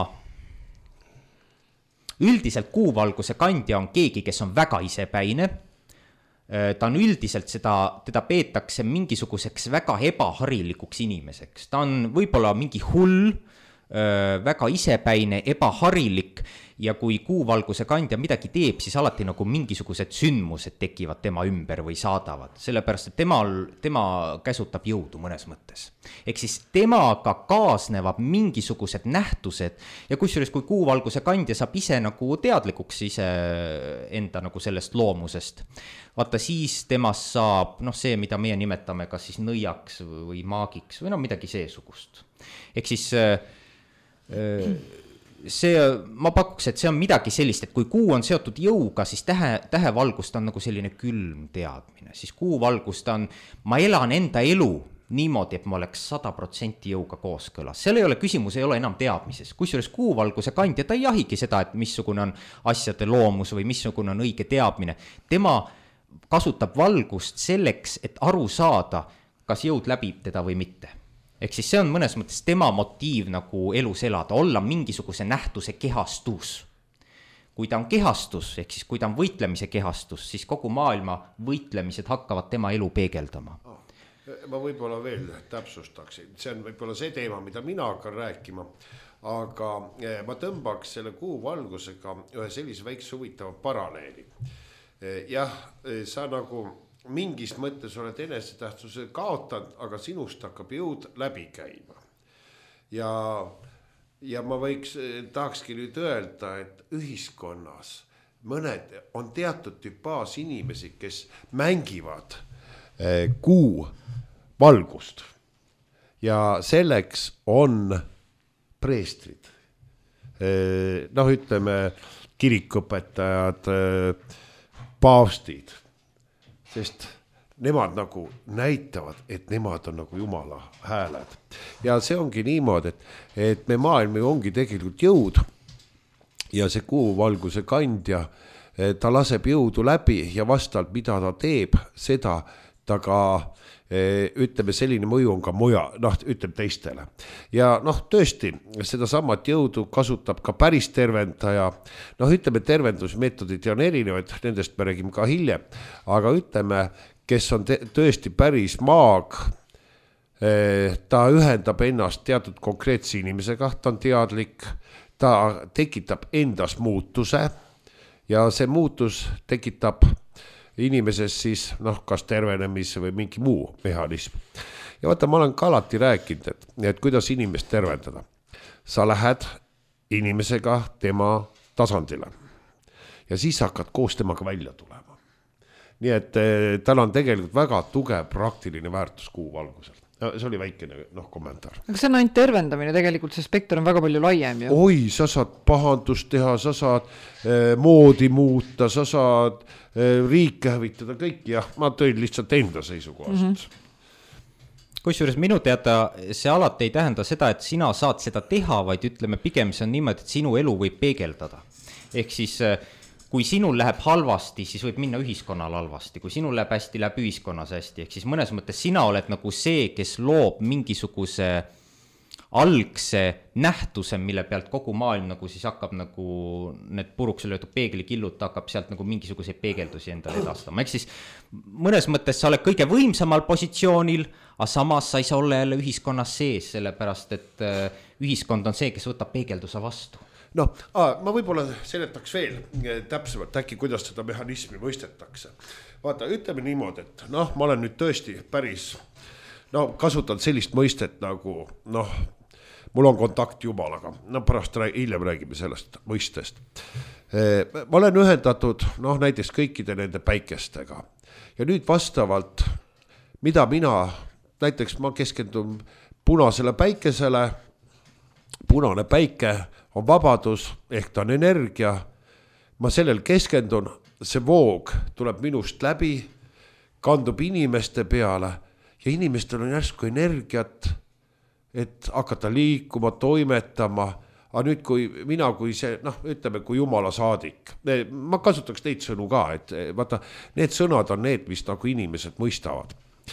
Üldiselt kuuvalguse kandja on keegi, kes on väga isepäine. Ta on üldiselt seda, teda peetakse mingisuguseks väga ebaharilikuks inimeseks. Ta on võib-olla mingi hull, väga isepäine, ebaharilik ja kui kuuvalguse kandja midagi teeb, siis alati nagu mingisugused sündmused tekivad tema ümber või saadavad. Sellepärast, et tema, tema käsutab jõudu mõnes mõttes. Ehk siis temaga kaasnevad mingisugused nähtused ja kusjuures, kui kuuvalguse kandja saab ise nagu teadlikuks ise enda nagu sellest loomusest, vaata siis temast saab noh, see, mida meie nimetame kas siis nõiaks või maagiks või no midagi seesugust. Ehk siis see, ma pakuks, et see on midagi sellist, et kui kuu on seotud jõuga, siis tähe, tähevalgust on nagu selline külm teadmine, siis kuuvalgust on, ma elan enda elu niimoodi, et ma oleks sada protsenti jõuga kooskõlas. Seal ei ole küsimus, ei ole enam teadmises. Kusjuures kuuvalguse kandja, ta ei jahigi seda, et missugune on asjade loomus või missugune on õige teadmine. Tema kasutab valgust selleks, et aru saada, kas jõud läbib teda või mitte. Ehk siis see on mõnes mõttes tema motiiv nagu elus elada, olla mingisuguse nähtuse kehastus. Kui ta on kehastus, ehk siis kui ta on võitlemise kehastus, siis kogu maailma võitlemised hakkavad tema elu peegeldama. Ma võib-olla veel täpsustaksin, see on võib-olla see teema, mida mina hakkan rääkima, aga ma tõmbaks selle kuu valgusega ühe sellise väikse huvitava paralleeli. Jah, sa nagu mingis mõttes oled enesetähtsuse kaotanud, aga sinust hakkab jõud läbi käima. Ja, ja ma võiks, tahakski nüüd öelda, et ühiskonnas mõned on teatud tüpaas inimesi, kes mängivad kuu valgust. Ja selleks on preestrid. Noh, ütleme, kirikõpetajad, paavstid. Sest nemad nagu näitavad, et nemad on nagu Jumala hääled. Ja see ongi niimoodi, et, et me maailm ongi tegelikult jõud ja see kuuvalguse kandja, ta laseb jõudu läbi ja vastavalt, mida ta teeb, seda ta ka ütleme, selline mõju on ka moja, noh, ütleme teistele. Ja noh, tõesti, seda samat jõudu kasutab ka päris tervendaja. Noh, ütleme, tervendusmeetodid on erinevad, nendest me räägime ka hiljem, aga ütleme, kes on te- tõesti päris maag, ta ühendab ennast teatud konkreetse inimesega, ta on teadlik, ta tekitab endas muutuse ja see muutus tekitab inimeses siis, noh, kas tervenemise või mingi muu mehhanism. Ja vaata, ma olen ka alati rääkinud, et, et kuidas inimest tervendada. Sa lähed inimesega tema tasandile ja siis hakkad koos temaga välja tulema. Nii et tal on tegelikult väga tugev praktiline väärtus kuu valgusel. See oli väikene noh, kommentaar. Aga see on ainult tervendamine, tegelikult see spekter on väga palju laiem. Ju. Oi, sa saad pahandust teha, sa saad eh, moodi muuta, sa saad eh, riike hävitada kõik ja ma tõin lihtsalt enda seisukohast. Mm-hmm. kusjuures minu teada see alati ei tähenda seda, et sina saad seda teha, vaid ütleme pigem see on niimoodi, et sinu elu võib peegeldada. Ehk siis kui sinul läheb halvasti, siis võib minna ühiskonnal halvasti, kui sinul läheb hästi, läheb ühiskonnas hästi, ehk siis mõnes mõttes sina oled nagu see, kes loob mingisuguse algse nähtuse, mille pealt kogu maailm nagu siis hakkab nagu need puruks löödud peeglikillud hakkab sealt nagu mingisuguseid peegeldusi endale edastama. Ehk siis mõnes mõttes sa oled kõige võimsamal positsioonil, aga samas sa ei saa olla jälle ühiskonnas sees, sellepärast et ühiskond on see, kes võtab peegelduse vastu. Noh, ma võib-olla seletaks veel täpsemalt äkki, kuidas seda mehhanismi mõistetakse. Vaata, ütleme niimoodi, et noh, ma olen nüüd tõesti päris, no kasutan sellist mõistet nagu, noh, mul on kontakt Jumalaga, no pärast hiljem räägime sellest mõistest. Ma olen ühendatud, noh, näiteks kõikide nende päikestega ja nüüd vastavalt, mida mina, näiteks ma keskendun punasele päikesele, punane päike on vabadus, ehk ta on energia, ma sellel keskendun, see voog tuleb minust läbi, kandub inimeste peale ja inimestel on järsku energiat, et hakata liikuma, toimetama, aga nüüd kui mina, kui see, noh, ütleme, kui Jumala saadik, ma kasutaks neid sõnu ka, et vaata, need sõnad on need, mis nagu inimesed mõistavad.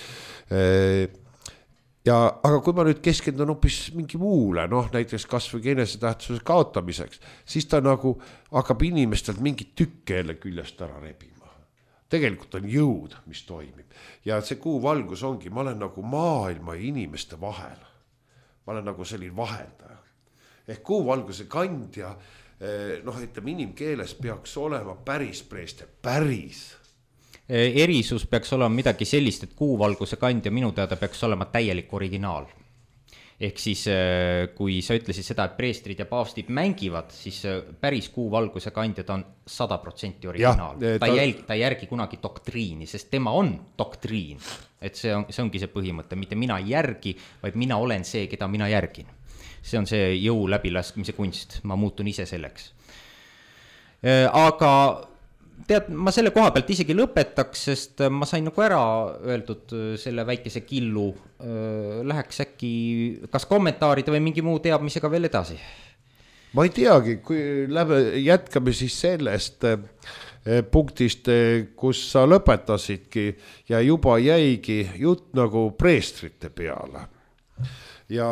Ja, aga kui ma nüüd keskendun hoopis mingi muule, noh, näiteks kas või enesetähtsuse kaotamiseks, siis ta nagu hakkab inimestelt mingit tükke jälle küljest ära rebima. Tegelikult on jõud, mis toimib. Ja see kuu valgus ongi, ma olen nagu maailma ja inimeste vahel. Ma olen nagu selline vahendaja. Ehk kuu valguse kandja, noh, ütleme, inimkeeles peaks olema päris preester, päris. Erisus peaks olema midagi sellist, et kuuvalguse kandja minu teada peaks olema täielik originaal. Ehk siis, kui sa ütlesid seda, et preestrid ja paavstid mängivad, siis päris kuuvalguse kandja ta on sada protsenti originaal. Ja, ta, ta... Ei jälgi, ta ei järgi kunagi doktriini, sest tema on doktriin. Et see, on, see ongi see põhimõte, mitte mina ei järgi, vaid mina olen see, keda mina järgin. See on see jõu läbilaskmise kunst, ma muutun ise selleks. Aga tead, ma selle koha pealt isegi lõpetaks, sest ma sain nagu ära öeldud selle väikese killu, läheks äkki kas kommentaaride või mingi muu teadmisega veel edasi? Ma ei teagi, kui läbi, jätkame siis sellest punktist, kus sa lõpetasidki ja juba jäigi jutt nagu preestrite peale. Ja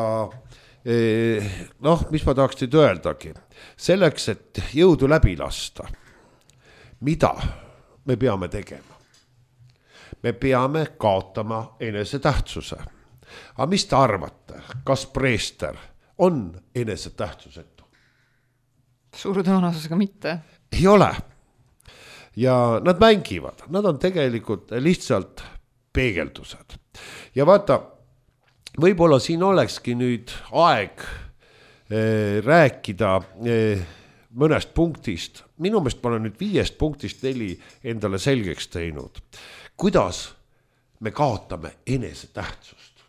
noh, mis ma tahaks nüüd öeldagi, selleks, et jõudu läbi lasta, mida me peame tegema? Me peame kaotama enesetähtsuse. Aga mis te arvate, kas preester on enesetähtsusetu? Suure tõenäosusega mitte. Ei ole. Ja nad mängivad, nad on tegelikult lihtsalt peegeldused. Ja vaata, võib-olla siin olekski nüüd aeg eh, rääkida eh, mõnest punktist. Minu meelest ma olen nüüd viiest punktist neli endale selgeks teinud. Kuidas me kaotame enesetähtsust?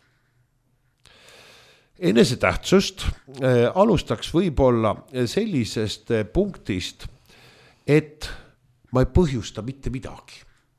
Enesetähtsust eh, alustaks võib-olla sellisest punktist, et ma ei põhjusta mitte midagi.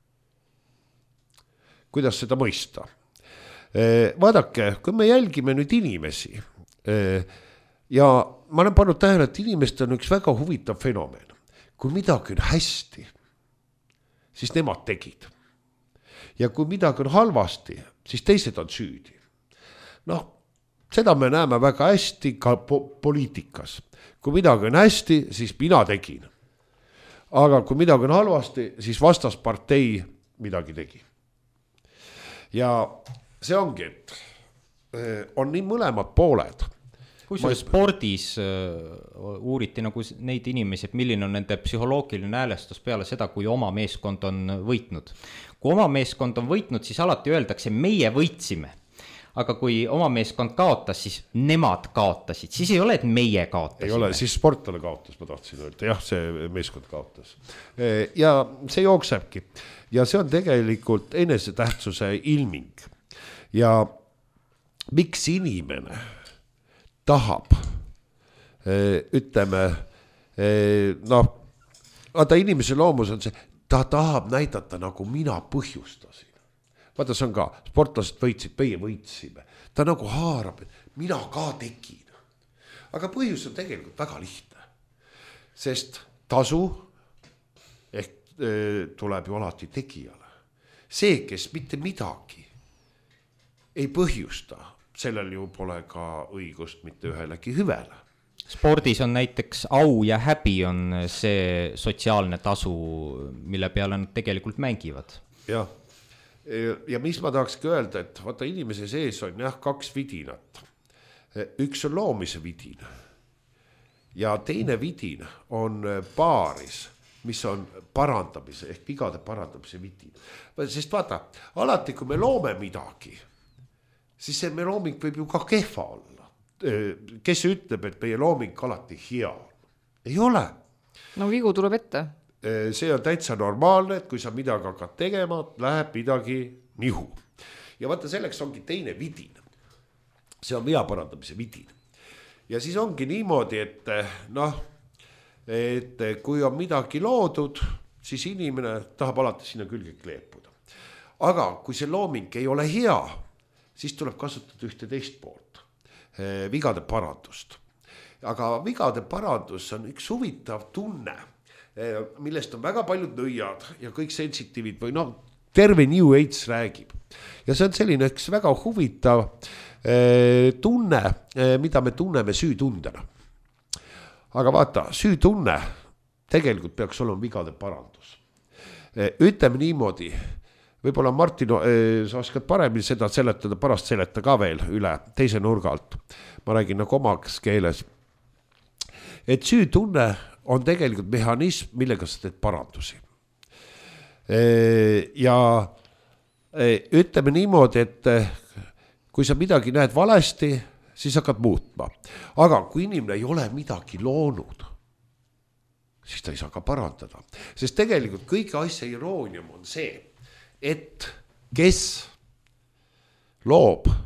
Kuidas seda mõista? Vaadake, kui me jälgime nüüd inimesi ja ma olen pannud tähele, et inimestel on üks väga huvitav fenomen. Kui midagi on hästi, siis nemad tegid. Ja kui midagi on halvasti, siis teised on süüdi. Noh, seda me näeme väga hästi ka po- poliitikas. Kui midagi on hästi, siis mina tegin. Aga kui midagi on halvasti, siis vastaspartei midagi tegi. Ja see ongi, et on nii mõlemad pooled. Kui sul spordis uh, uuriti nagu neid inimesi, et milline on nende psühholoogiline häälestus peale seda, kui oma meeskond on võitnud. Kui oma meeskond on võitnud, siis alati öeldakse, meie võitsime. Aga kui oma meeskond kaotas, siis nemad kaotasid. Siis ei ole, et meie kaotasime. Ei ole, siis sportlane kaotas, ma tahtsin öelda. Jah, see meeskond kaotas. Ja see jooksebki. Ja see on tegelikult enesetähtsuse ilming. Ja miks inimene tahab, ütleme, noh, vaata inimese loomus on see, ta tahab näidata, nagu mina põhjustasin. vaata, see on ka, sportlased võitsid, meie võitsime. Ta nagu haarab, et mina ka tegin. Aga põhjus on tegelikult väga lihtne. Sest tasu ehk e, tuleb ju alati tegijale. See, kes mitte midagi ei põhjusta, sellel ju pole ka õigust mitte ühelegi hüvele. Spordis on näiteks au ja häbi on see sotsiaalne tasu, mille peale nad tegelikult mängivad. Jah. Ja mis ma tahakski öelda, et vaata inimese sees on jah kaks vidinat. Üks on loomise vidin ja teine vidin on paaris, mis on parandamise ehk vigade parandamise vidin. Sest vaata, alati kui me loome midagi, siis see me looming võib ju ka kehva olla. Kes ütleb, et meie looming alati hea on? Ei ole. No vigu tuleb ette. See on täitsa normaalne, et kui sa midagi hakkad tegema, läheb midagi nihu. Ja vaata, selleks ongi teine vidin. See on vea parandamise vidin. Ja siis ongi niimoodi, et noh, et kui on midagi loodud, siis inimene tahab alati sinna külge kleepuda. Aga kui see looming ei ole hea, siis tuleb kasutada ühte teist poolt, vigade parandust. Aga vigade parandus on üks huvitav tunne, millest on väga paljud nõiad ja kõik sensitiivid või noh, terve New Age räägib. Ja see on selline üks väga huvitav tunne, mida me tunneme süütundena. Aga vaata, süütunne tegelikult peaks olema vigade parandus. Ütleme niimoodi, võib-olla Martin, sa oskad paremini seda seletada, parast seleta ka veel üle teise nurga alt. Ma räägin nagu omaks keeles. Et süütunne on tegelikult mehhanism, millega sa teed parandusi. Ja ütleme niimoodi, et kui sa midagi näed valesti, siis hakkad muutma. Aga kui inimene ei ole midagi loonud, siis ta ei saa ka parandada. Sest tegelikult kõige asja iroonium on see, et kes loob,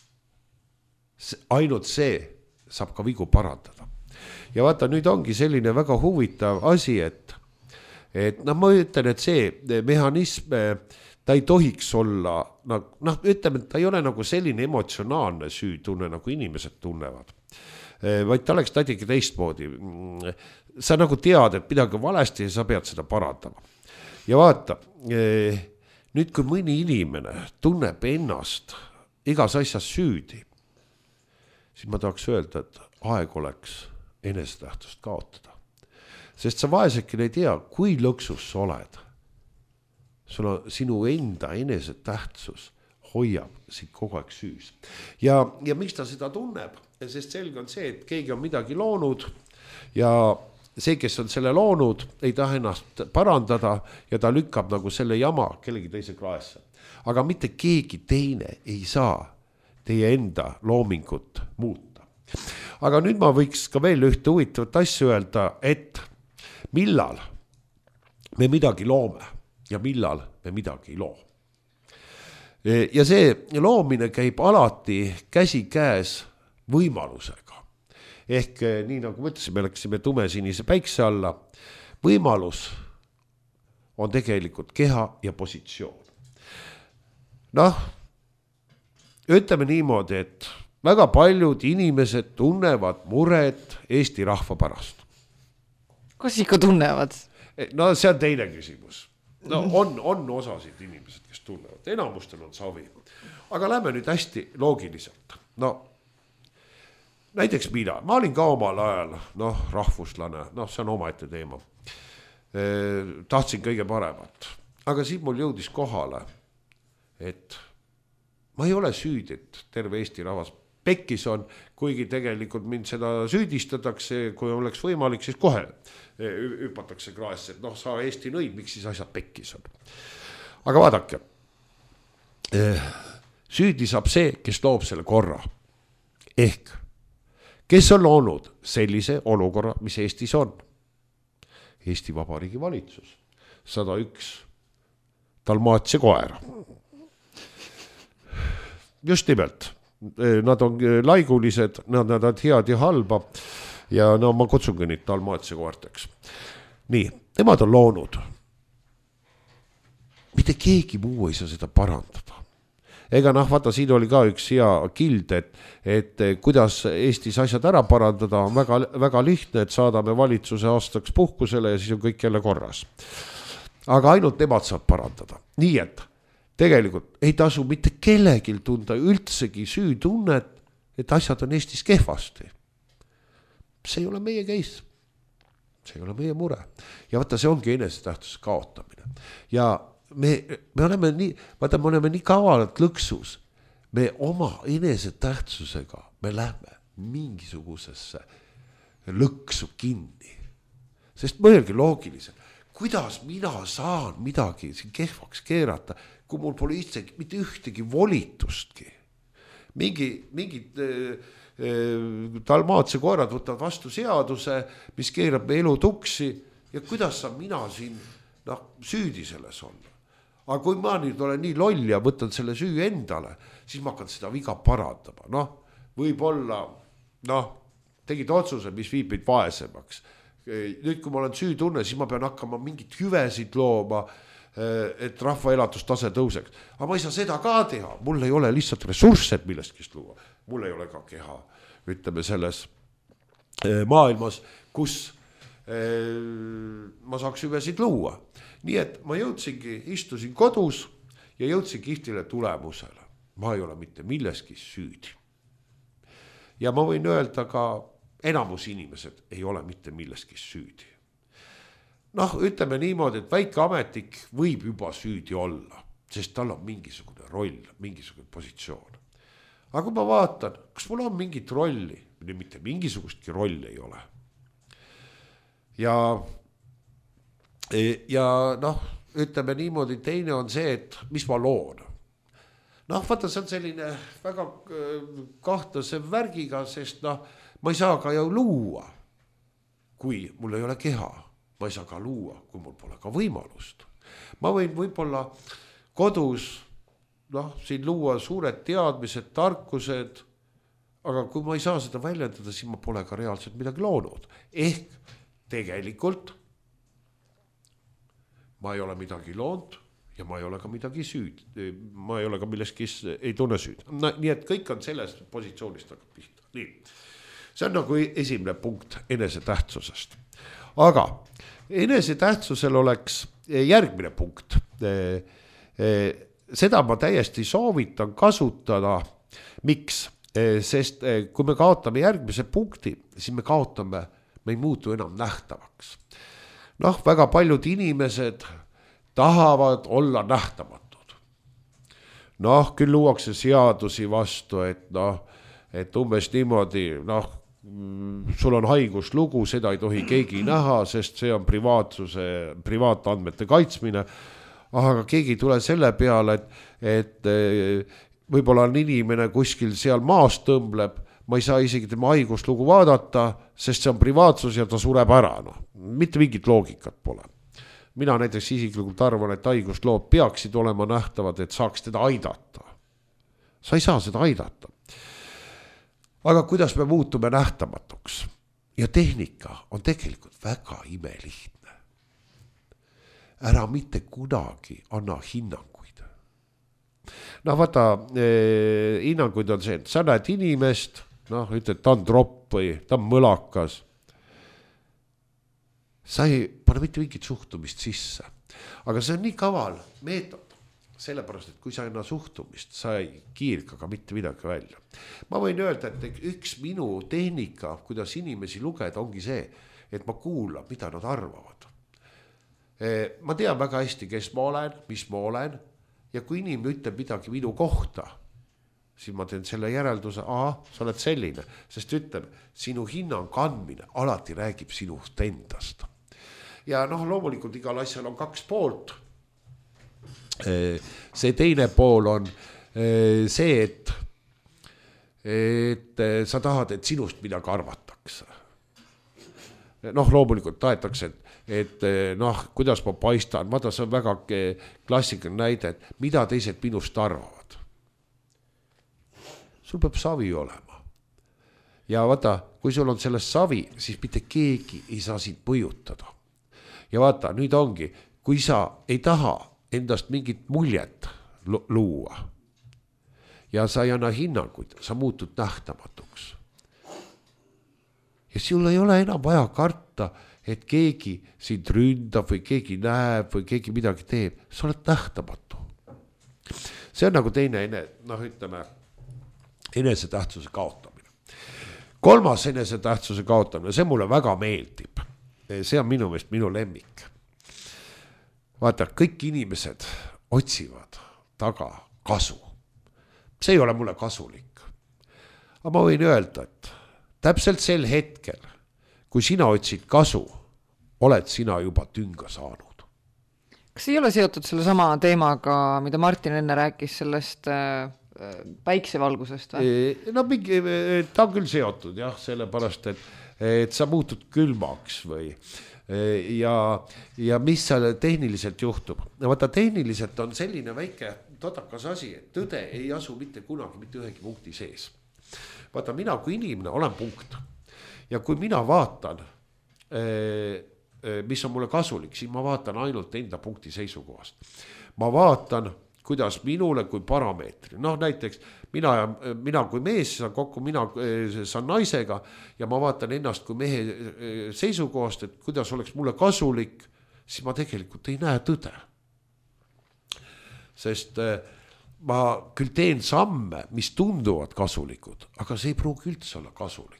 ainult see saab ka vigu parandada. Ja vaata, nüüd ongi selline väga huvitav asi, et, et noh, ma ütlen, et see mehhanism, ta ei tohiks olla, noh, ütleme, et ta ei ole nagu selline emotsionaalne süütunne, nagu inimesed tunnevad. Vaid ta oleks tädigi teistmoodi. Sa nagu tead, et midagi valesti ja sa pead seda parandama. Ja vaata, nüüd kui mõni inimene tunneb ennast igas asjas süüdi, siis ma tahaks öelda, et aeg oleks enesetähtsust kaotada. Sest sa vaesekil ei tea, kui lõksus sa oled. Sul on sinu enda enesetähtsus hoiab sind kogu aeg süüs. Ja, ja miks ta seda tunneb? Sest selge on see, et keegi on midagi loonud ja see, kes on selle loonud, ei taha ennast parandada ja ta lükkab nagu selle jama kellegi teise kraesse. Aga mitte keegi teine ei saa teie enda loomingut muuta. Aga nüüd ma võiks ka veel ühte huvitavat asju öelda, et millal me midagi loome ja millal me midagi ei loo. Ja see loomine käib alati käsi käes võimalusega. Ehk nii nagu mõtlesime, läksime tumesinise päikse alla, võimalus on tegelikult keha ja positsioon. Noh, ütleme niimoodi, et väga paljud inimesed tunnevad muret Eesti rahva pärast. Kas ikka tunnevad? No see on teine küsimus. No on, on osasid inimesed, kes tunnevad. Enamustel on savi. Aga lähme nüüd hästi loogiliselt. No, näiteks mina. Ma olin ka omal ajal, noh, rahvuslane. Noh, see on omaette teema. Eh, tahtsin kõige paremat. Aga siin mul jõudis kohale, et ma ei ole süüdi, et terve Eesti rahvas pekkis on, kuigi tegelikult mind seda süüdistatakse, kui oleks võimalik, siis kohe hüpatakse kraesse, et noh, sa Eesti nõid, miks siis asjad pekkis on. Aga vaadake, süüdi saab see, kes loob selle korra. Ehk, kes on loonud sellise olukorra, mis Eestis on? Eesti Vabariigi valitsus, sada üks Dalmaatsia koera. Just nimelt. Nad on laigulised, nad, nad on head ja halba ja no ma kutsungi neid Dalmaatsia koerteks. Nii, nemad on loonud. Mitte keegi muu ei saa seda parandada. ega noh, vaata, siin oli ka üks hea kild, et, et kuidas Eestis asjad ära parandada on väga, väga lihtne, et saadame valitsuse aastaks puhkusele ja siis on kõik jälle korras. Aga ainult nemad saab parandada. Nii et tegelikult ei tasu mitte kellegil tunda üldsegi süütunnet, et asjad on Eestis kehvasti. See ei ole meie case. See ei ole meie mure. Ja vaata, see ongi enesetähtsuse kaotamine. Ja me, me oleme nii, vaata, me oleme nii kavalalt lõksus. Me oma enesetähtsusega, me lähme mingisugusesse lõksu kinni. Sest mõelge loogiliselt, kuidas mina saan midagi siin kehvaks keerata, kui mul pole isegi mitte ühtegi volitustki. Mingi, mingid äh, talmaatse koerad võtavad vastu seaduse, mis keerab me elu tuksi ja kuidas saan mina siin noh, süüdi selles olla. Aga kui ma nüüd olen nii loll ja võtan selle süü endale, siis ma hakkan seda viga parandama. Noh, võib-olla noh, tegid otsuse, mis viib meid vaesemaks. Nüüd, kui ma olen süütunne, siis ma pean hakkama mingit hüvesid looma, et rahva elatustase tõuseks. Aga ma ei saa seda ka teha. Mul ei ole lihtsalt ressursset millestkist luua. Mul ei ole ka keha, ütleme selles maailmas, kus ma saaks hüvesid luua. Nii et ma jõudsingi, istusin kodus ja jõudsin kihtile tulemusele. Ma ei ole mitte milleski süüdi. Ja ma võin öelda ka, enamus inimesed ei ole mitte milleski süüdi. Noh, ütleme niimoodi, et väike ametnik võib juba süüdi olla, sest tal on mingisugune roll, mingisugune positsioon. Aga kui ma vaatan, kas mul on mingit rolli, mitte mingisugustki rolli ei ole. Ja, ja noh, ütleme niimoodi, teine on see, et mis ma loon. Noh, vaata, see on selline väga kahtlase värgiga, sest noh, ma ei saa ka ju luua, kui mul ei ole keha. Ma ei saa ka luua, kui mul pole ka võimalust. Ma võin võib-olla kodus noh, siin luua suured teadmised, tarkused, aga kui ma ei saa seda väljendada, siis ma pole ka reaalselt midagi loonud. Ehk tegelikult ma ei ole midagi loonud ja ma ei ole ka midagi süüd. Ma ei ole ka milleski, ei tunne süüd. No, nii et kõik on sellest positsioonist hakkab pihta. Nii. See on nagu esimene punkt enesetähtsusest. Aga enesetähtsusel oleks järgmine punkt. Seda ma täiesti soovitan kasutada. Miks? Sest kui me kaotame järgmise punkti, siis me kaotame, me ei muutu enam nähtavaks. Noh, väga paljud inimesed tahavad olla nähtamatud. Noh, küll luuakse seadusi vastu, et noh, et umbes niimoodi, noh, sul on haiguslugu, seda ei tohi keegi näha, sest see on privaatsuse, privaatandmete kaitsmine. Aga keegi tule selle peale, et, et võib-olla on inimene kuskil seal maas tõmbleb, ma ei saa isegi tema haiguslugu vaadata, sest see on privaatsus ja ta sureb ära. No. Mitte mingit loogikat pole. Mina näiteks isiklikult arvan, et haiguslood peaksid olema nähtavad, et saaks teda aidata. Sa ei saa seda aidata. Aga kuidas me muutume nähtamatuks? Ja tehnika on tegelikult väga imelihtne. Ära mitte kunagi anna hinnanguid. No vaata, eh, hinnanguid on see, et sa näed inimest, noh, ütled, ta on tropp või ta on mõlakas. Sa ei pane mitte mingit suhtumist sisse. Aga see on nii kaval meetod, sellepärast, et kui sa enna suhtumist, sa ei kiirka ka mitte midagi välja. Ma võin öelda, et üks minu tehnika, kuidas inimesi lugeda, ongi see, et ma kuulan, mida nad arvavad. Ma tean väga hästi, kes ma olen, mis ma olen ja kui inimene ütleb midagi minu kohta, siis ma teen selle järelduse, aha, sa oled selline, sest ütleb, sinu hinnang kandmine alati räägib sinust endast. Ja noh, loomulikult igal asjal on kaks poolt. See teine pool on see, et, et sa tahad, et sinust midagi arvatakse. Noh, loomulikult tahetakse, et et noh, kuidas ma paistan, vaata, see on väga klassikaline näide, et mida teised minust arvavad. Sul peab savi olema. Ja vaata, kui sul on sellest savi, siis mitte keegi ei saa sind mõjutada. Ja vaata, nüüd ongi, kui sa ei taha endast mingit muljet luua, ja sa ei anna hinnanguid, sa muutud nähtamatuks. Ja sul ei ole enam vaja karta, et keegi sind ründab või keegi näeb või keegi midagi teeb, sa oled nähtamatu. See on nagu teine, noh ütleme, enesetähtsuse kaotamine. Kolmas enesetähtsuse kaotamine, see mulle väga meeldib. See on minu meelest minu lemmik. Vaata, kõik inimesed otsivad taga kasu. See ei ole mulle kasulik. Aga ma võin öelda, et täpselt sel hetkel, kui sina otsid kasu, oled sina juba tünga saanud. Kas ei ole seotud selle sama teemaga, mida Martin enne rääkis sellest äh, päiksevalgusest või? No mingi, ta on küll seotud jah, sellepärast, et, et sa muutud külmaks või ja, ja mis seal tehniliselt juhtub. Vaata, tehniliselt on selline väike totakas asi, et tõde ei asu mitte kunagi mitte ühegi punkti sees. Vaata, mina kui inimene olen punkt ja kui mina vaatan, mis on mulle kasulik, siis ma vaatan ainult enda punkti seisukohast. Ma vaatan, kuidas minule kui parameetri, noh näiteks mina, mina kui mees saan kokku, mina saan naisega ja ma vaatan ennast kui mehe seisukohast, et kuidas oleks mulle kasulik, siis ma tegelikult ei näe tõde. Sest ma küll teen samme, mis tunduvad kasulikud, aga see ei pruugi üldse olla kasulik.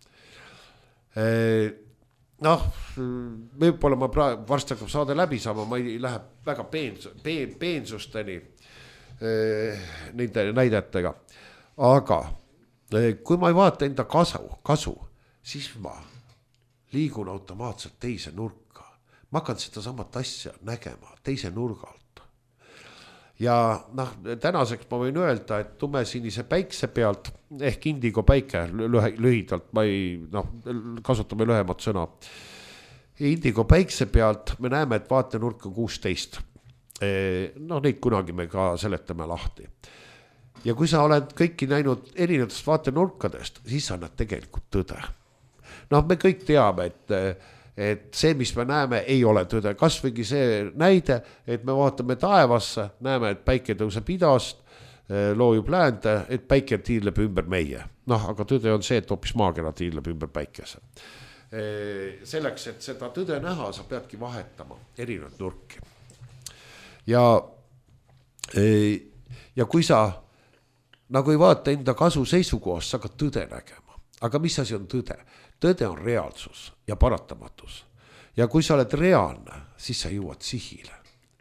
Noh, võib-olla ma praegu varsti hakkab saade läbi saama, ma ei lähe väga peens, peen, peensusteni nende näidetega. Aga kui ma ei vaata enda kasu, kasu, siis ma liigun automaatselt teise nurka. Ma hakkan seda samat asja nägema teise nurga alt. Ja noh, tänaseks ma võin öelda, et tume sinise päikse pealt, ehk indigo päike lühidalt, ma ei, noh, kasutame lühemat sõna. Indigo päikse pealt me näeme, et vaatenurk on kuusteist. No neid kunagi me ka seletame lahti. Ja kui sa oled kõiki näinud erinevatest vaatenurkadest, siis sa näed tegelikult tõde. Noh, me kõik teame, et, et see, mis me näeme, ei ole tõde. Kas võigi see näide, et me vaatame taevasse, näeme, et päike tõuseb idast, loojub läände, et päike tiirleb ümber meie. Noh, aga tõde on see, et hoopis maakera tiirleb ümber päikese. Selleks, et seda tõde näha, sa peadki vahetama erinevad nurki. Ja, ja kui sa nagu ei vaata enda kasu seisukohast, sa hakkad tõde nägema. Aga mis asi on tõde? Tõde on reaalsus ja paratamatus. Ja kui sa oled reaalne, siis sa jõuad sihile.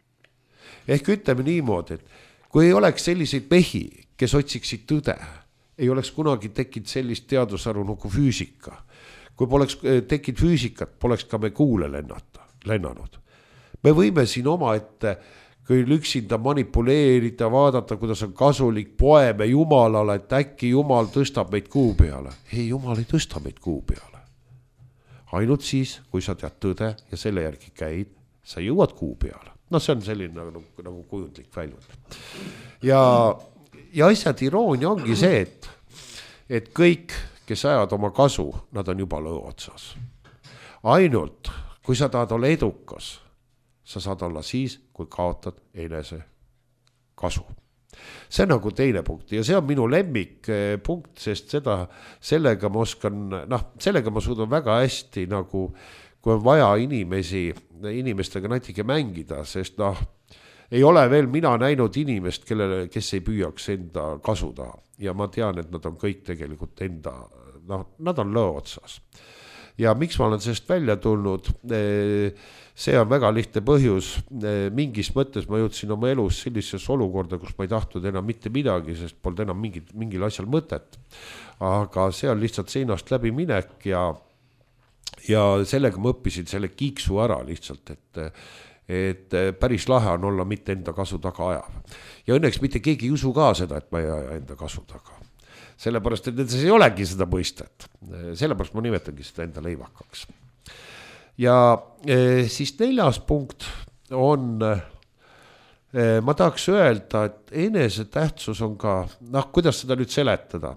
Ehk ütleme niimoodi, et kui ei oleks selliseid mehi, kes otsiksid tõde, ei oleks kunagi tekkinud sellist teadusharu nagu füüsika. Kui poleks tekkinud füüsikat, poleks ka me kuule lennata, lennanud. Me võime siin oma ette kui üksinda manipuleerida, vaadata, kuidas on kasulik, poeme Jumalale, et äkki Jumal tõstab meid kuu peale. Ei, Jumal ei tõsta meid kuu peale. Ainult siis, kui sa tead tõde ja selle järgi käid, sa jõuad kuu peale. No see on selline nagu, nagu kujundlik väljund. Ja, ja asjad iroonia ongi see, et, et kõik, kes ajavad oma kasu, nad on juba lõu otsas. Ainult, kui sa tahad olla edukas, sa saad olla siis, kui kaotad enese kasu. See on nagu teine punkt ja see on minu lemmik punkt, sest seda, sellega ma oskan, noh, sellega ma suudan väga hästi nagu, kui on vaja inimesi, inimestega natuke mängida, sest noh, ei ole veel mina näinud inimest, kellele, kes ei püüaks enda kasu taha ja ma tean, et nad on kõik tegelikult enda, noh, nad on lõo otsas. Ja miks ma olen sellest välja tulnud, see on väga lihtne põhjus, mingis mõttes ma jõudsin oma elus sellises olukorda, kus ma ei tahtnud enam mitte midagi, sest polnud enam mingil, mingil asjal mõtet. Aga see on lihtsalt seinast läbi minek ja, ja sellega ma õppisin selle kiiksu ära lihtsalt, et, et päris lahe on olla mitte enda kasu taga ajav. Ja õnneks mitte keegi ei usu ka seda, et ma ei aja enda kasu taga. Sellepärast, et nendes ei olegi seda mõistet. Sellepärast ma nimetangi seda enda leivakaks. Ja siis neljas punkt on, ma tahaks öelda, et enese tähtsus on ka, noh, kuidas seda nüüd seletada?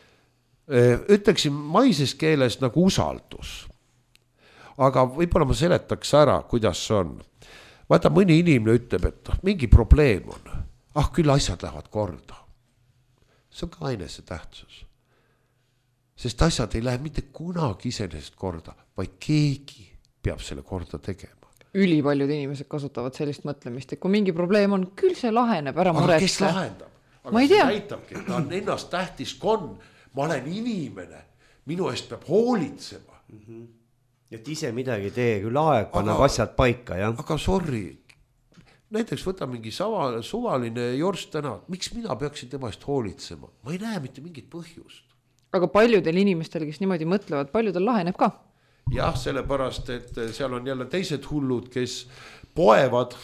Ütleksin maises keeles nagu usaldus. Aga võib-olla ma seletaks ära, kuidas see on. Vaata, mõni inimene ütleb, et mingi probleem on. Ah, küll asjad lähevad korda. see on ka ainese tähtsus. Sest asjad ei lähe mitte kunagi iseenesest korda, vaid keegi peab selle korda tegema. Ülipaljud inimesed kasutavad sellist mõtlemist, et kui mingi probleem on, küll see laheneb, ära aga muretse. kes lahendab? Aga ma ei see tea. näitabki, et ta on ennast tähtis kon, ma olen inimene, minu eest peab hoolitsema. Mm-hmm. Et ise midagi tee, küll aeg paneb aga, asjad paika, jah. Aga sorry, näiteks võta mingi sama, suvaline jorst täna, miks mina peaksin tema eest hoolitsema? Ma ei näe mitte mingit põhjust. Aga paljudel inimestel, kes niimoodi mõtlevad, paljudel laheneb ka. Jah, sellepärast, et seal on jälle teised hullud, kes poevad,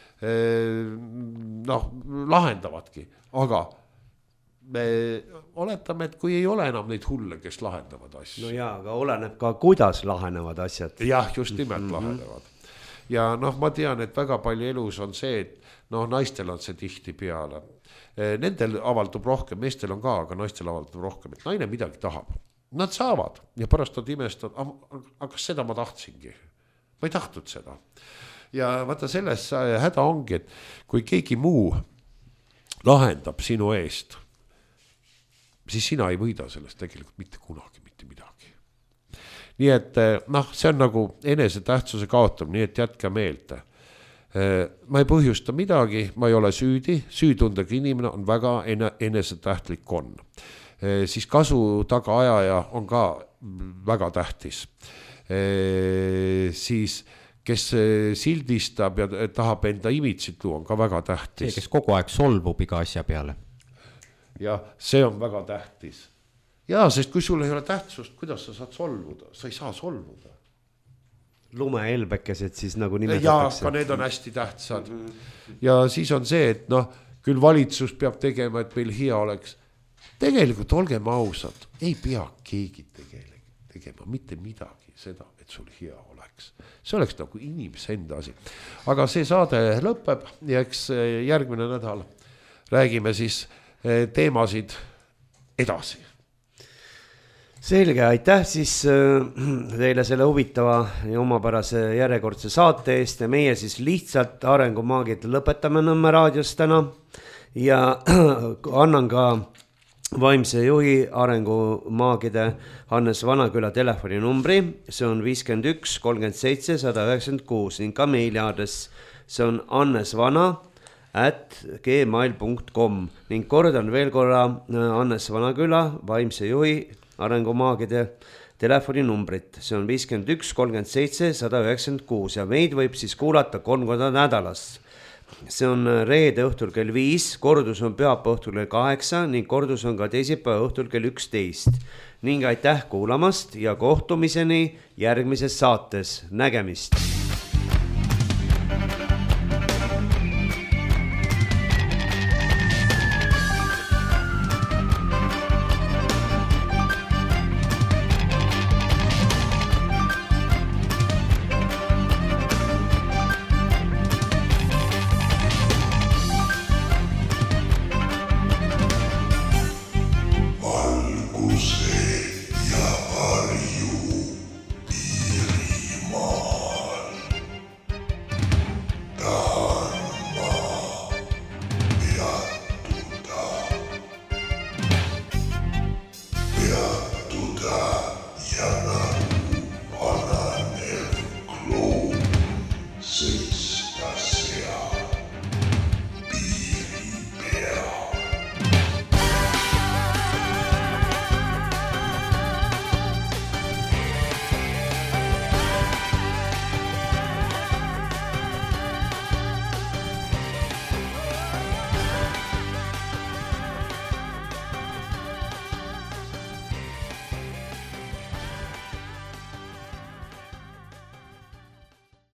noh, lahendavadki, aga me oletame, et kui ei ole enam neid hulle, kes lahendavad asju. No jaa, aga oleneb ka, kuidas lahenevad asjad. Jah, just nimelt mm-hmm. lahenevad. Ja noh, ma tean, et väga palju elus on see, et noh, naistel on see tihti peale. Nendel avaldub rohkem, meestel on ka, aga naistel avaldub rohkem, et naine midagi tahab. Nad saavad ja pärast nad imestavad, aga kas seda ma tahtsingi? Ma ei tahtnud seda. Ja vaata selles häda ongi, et kui keegi muu lahendab sinu eest, siis sina ei võida sellest tegelikult mitte kunagi, mitte midagi. Nii et noh, see on nagu enese tähtsuse kaotab, nii et jätka meelde. Ma ei põhjusta midagi, ma ei ole süüdi, süütundega inimene on väga enesetähtlik on. Siis kasu tagaajaja on ka väga tähtis. Siis kes sildistab ja tahab enda imitsit luua, on ka väga tähtis. See, kes kogu aeg solvub iga asja peale. Ja see on väga tähtis. Ja, sest kui sul ei ole tähtsust, kuidas sa saad solvuda? Sa ei saa solvuda. Lumehelbekesed siis nagu nimetatakse. Ja, ka need on hästi tähtsad. Ja siis on see, et noh, küll valitsus peab tegema, et meil hea oleks. Tegelikult olgem ausad, ei pea keegi tegema mitte midagi seda, et sul hea oleks. See oleks nagu inimese enda asi. Aga see saade lõpeb ja eks järgmine nädal räägime siis teemasid edasi. Selge, aitäh siis teile selle huvitava ja omapärase järjekordse saate eest ja meie siis lihtsalt arengumaagid lõpetame Nõmme raadios täna ja annan ka vaimse juhi arengumaagide Hannes Vanaküla telefoninumbri, see on viiskümmend üks kolmkümmend seitse sada üheksakümmend kuus ning ka meiliaadress, see on annesvana at gmail punkt com ning kordan veel korra Hannes Vanaküla vaimse juhi arengumaagide telefoninumbrit, see on viiskümmend üks kolmkümmend seitse sada üheksakümmend kuus ja meid võib siis kuulata kolm korda nädalas. See on reede õhtul kell viis, kordus on pühapäeva õhtul kell kaheksa ning kordus on ka teisipäeva õhtul kell üksteist. Ning aitäh kuulamast ja kohtumiseni järgmises saates. Nägemist!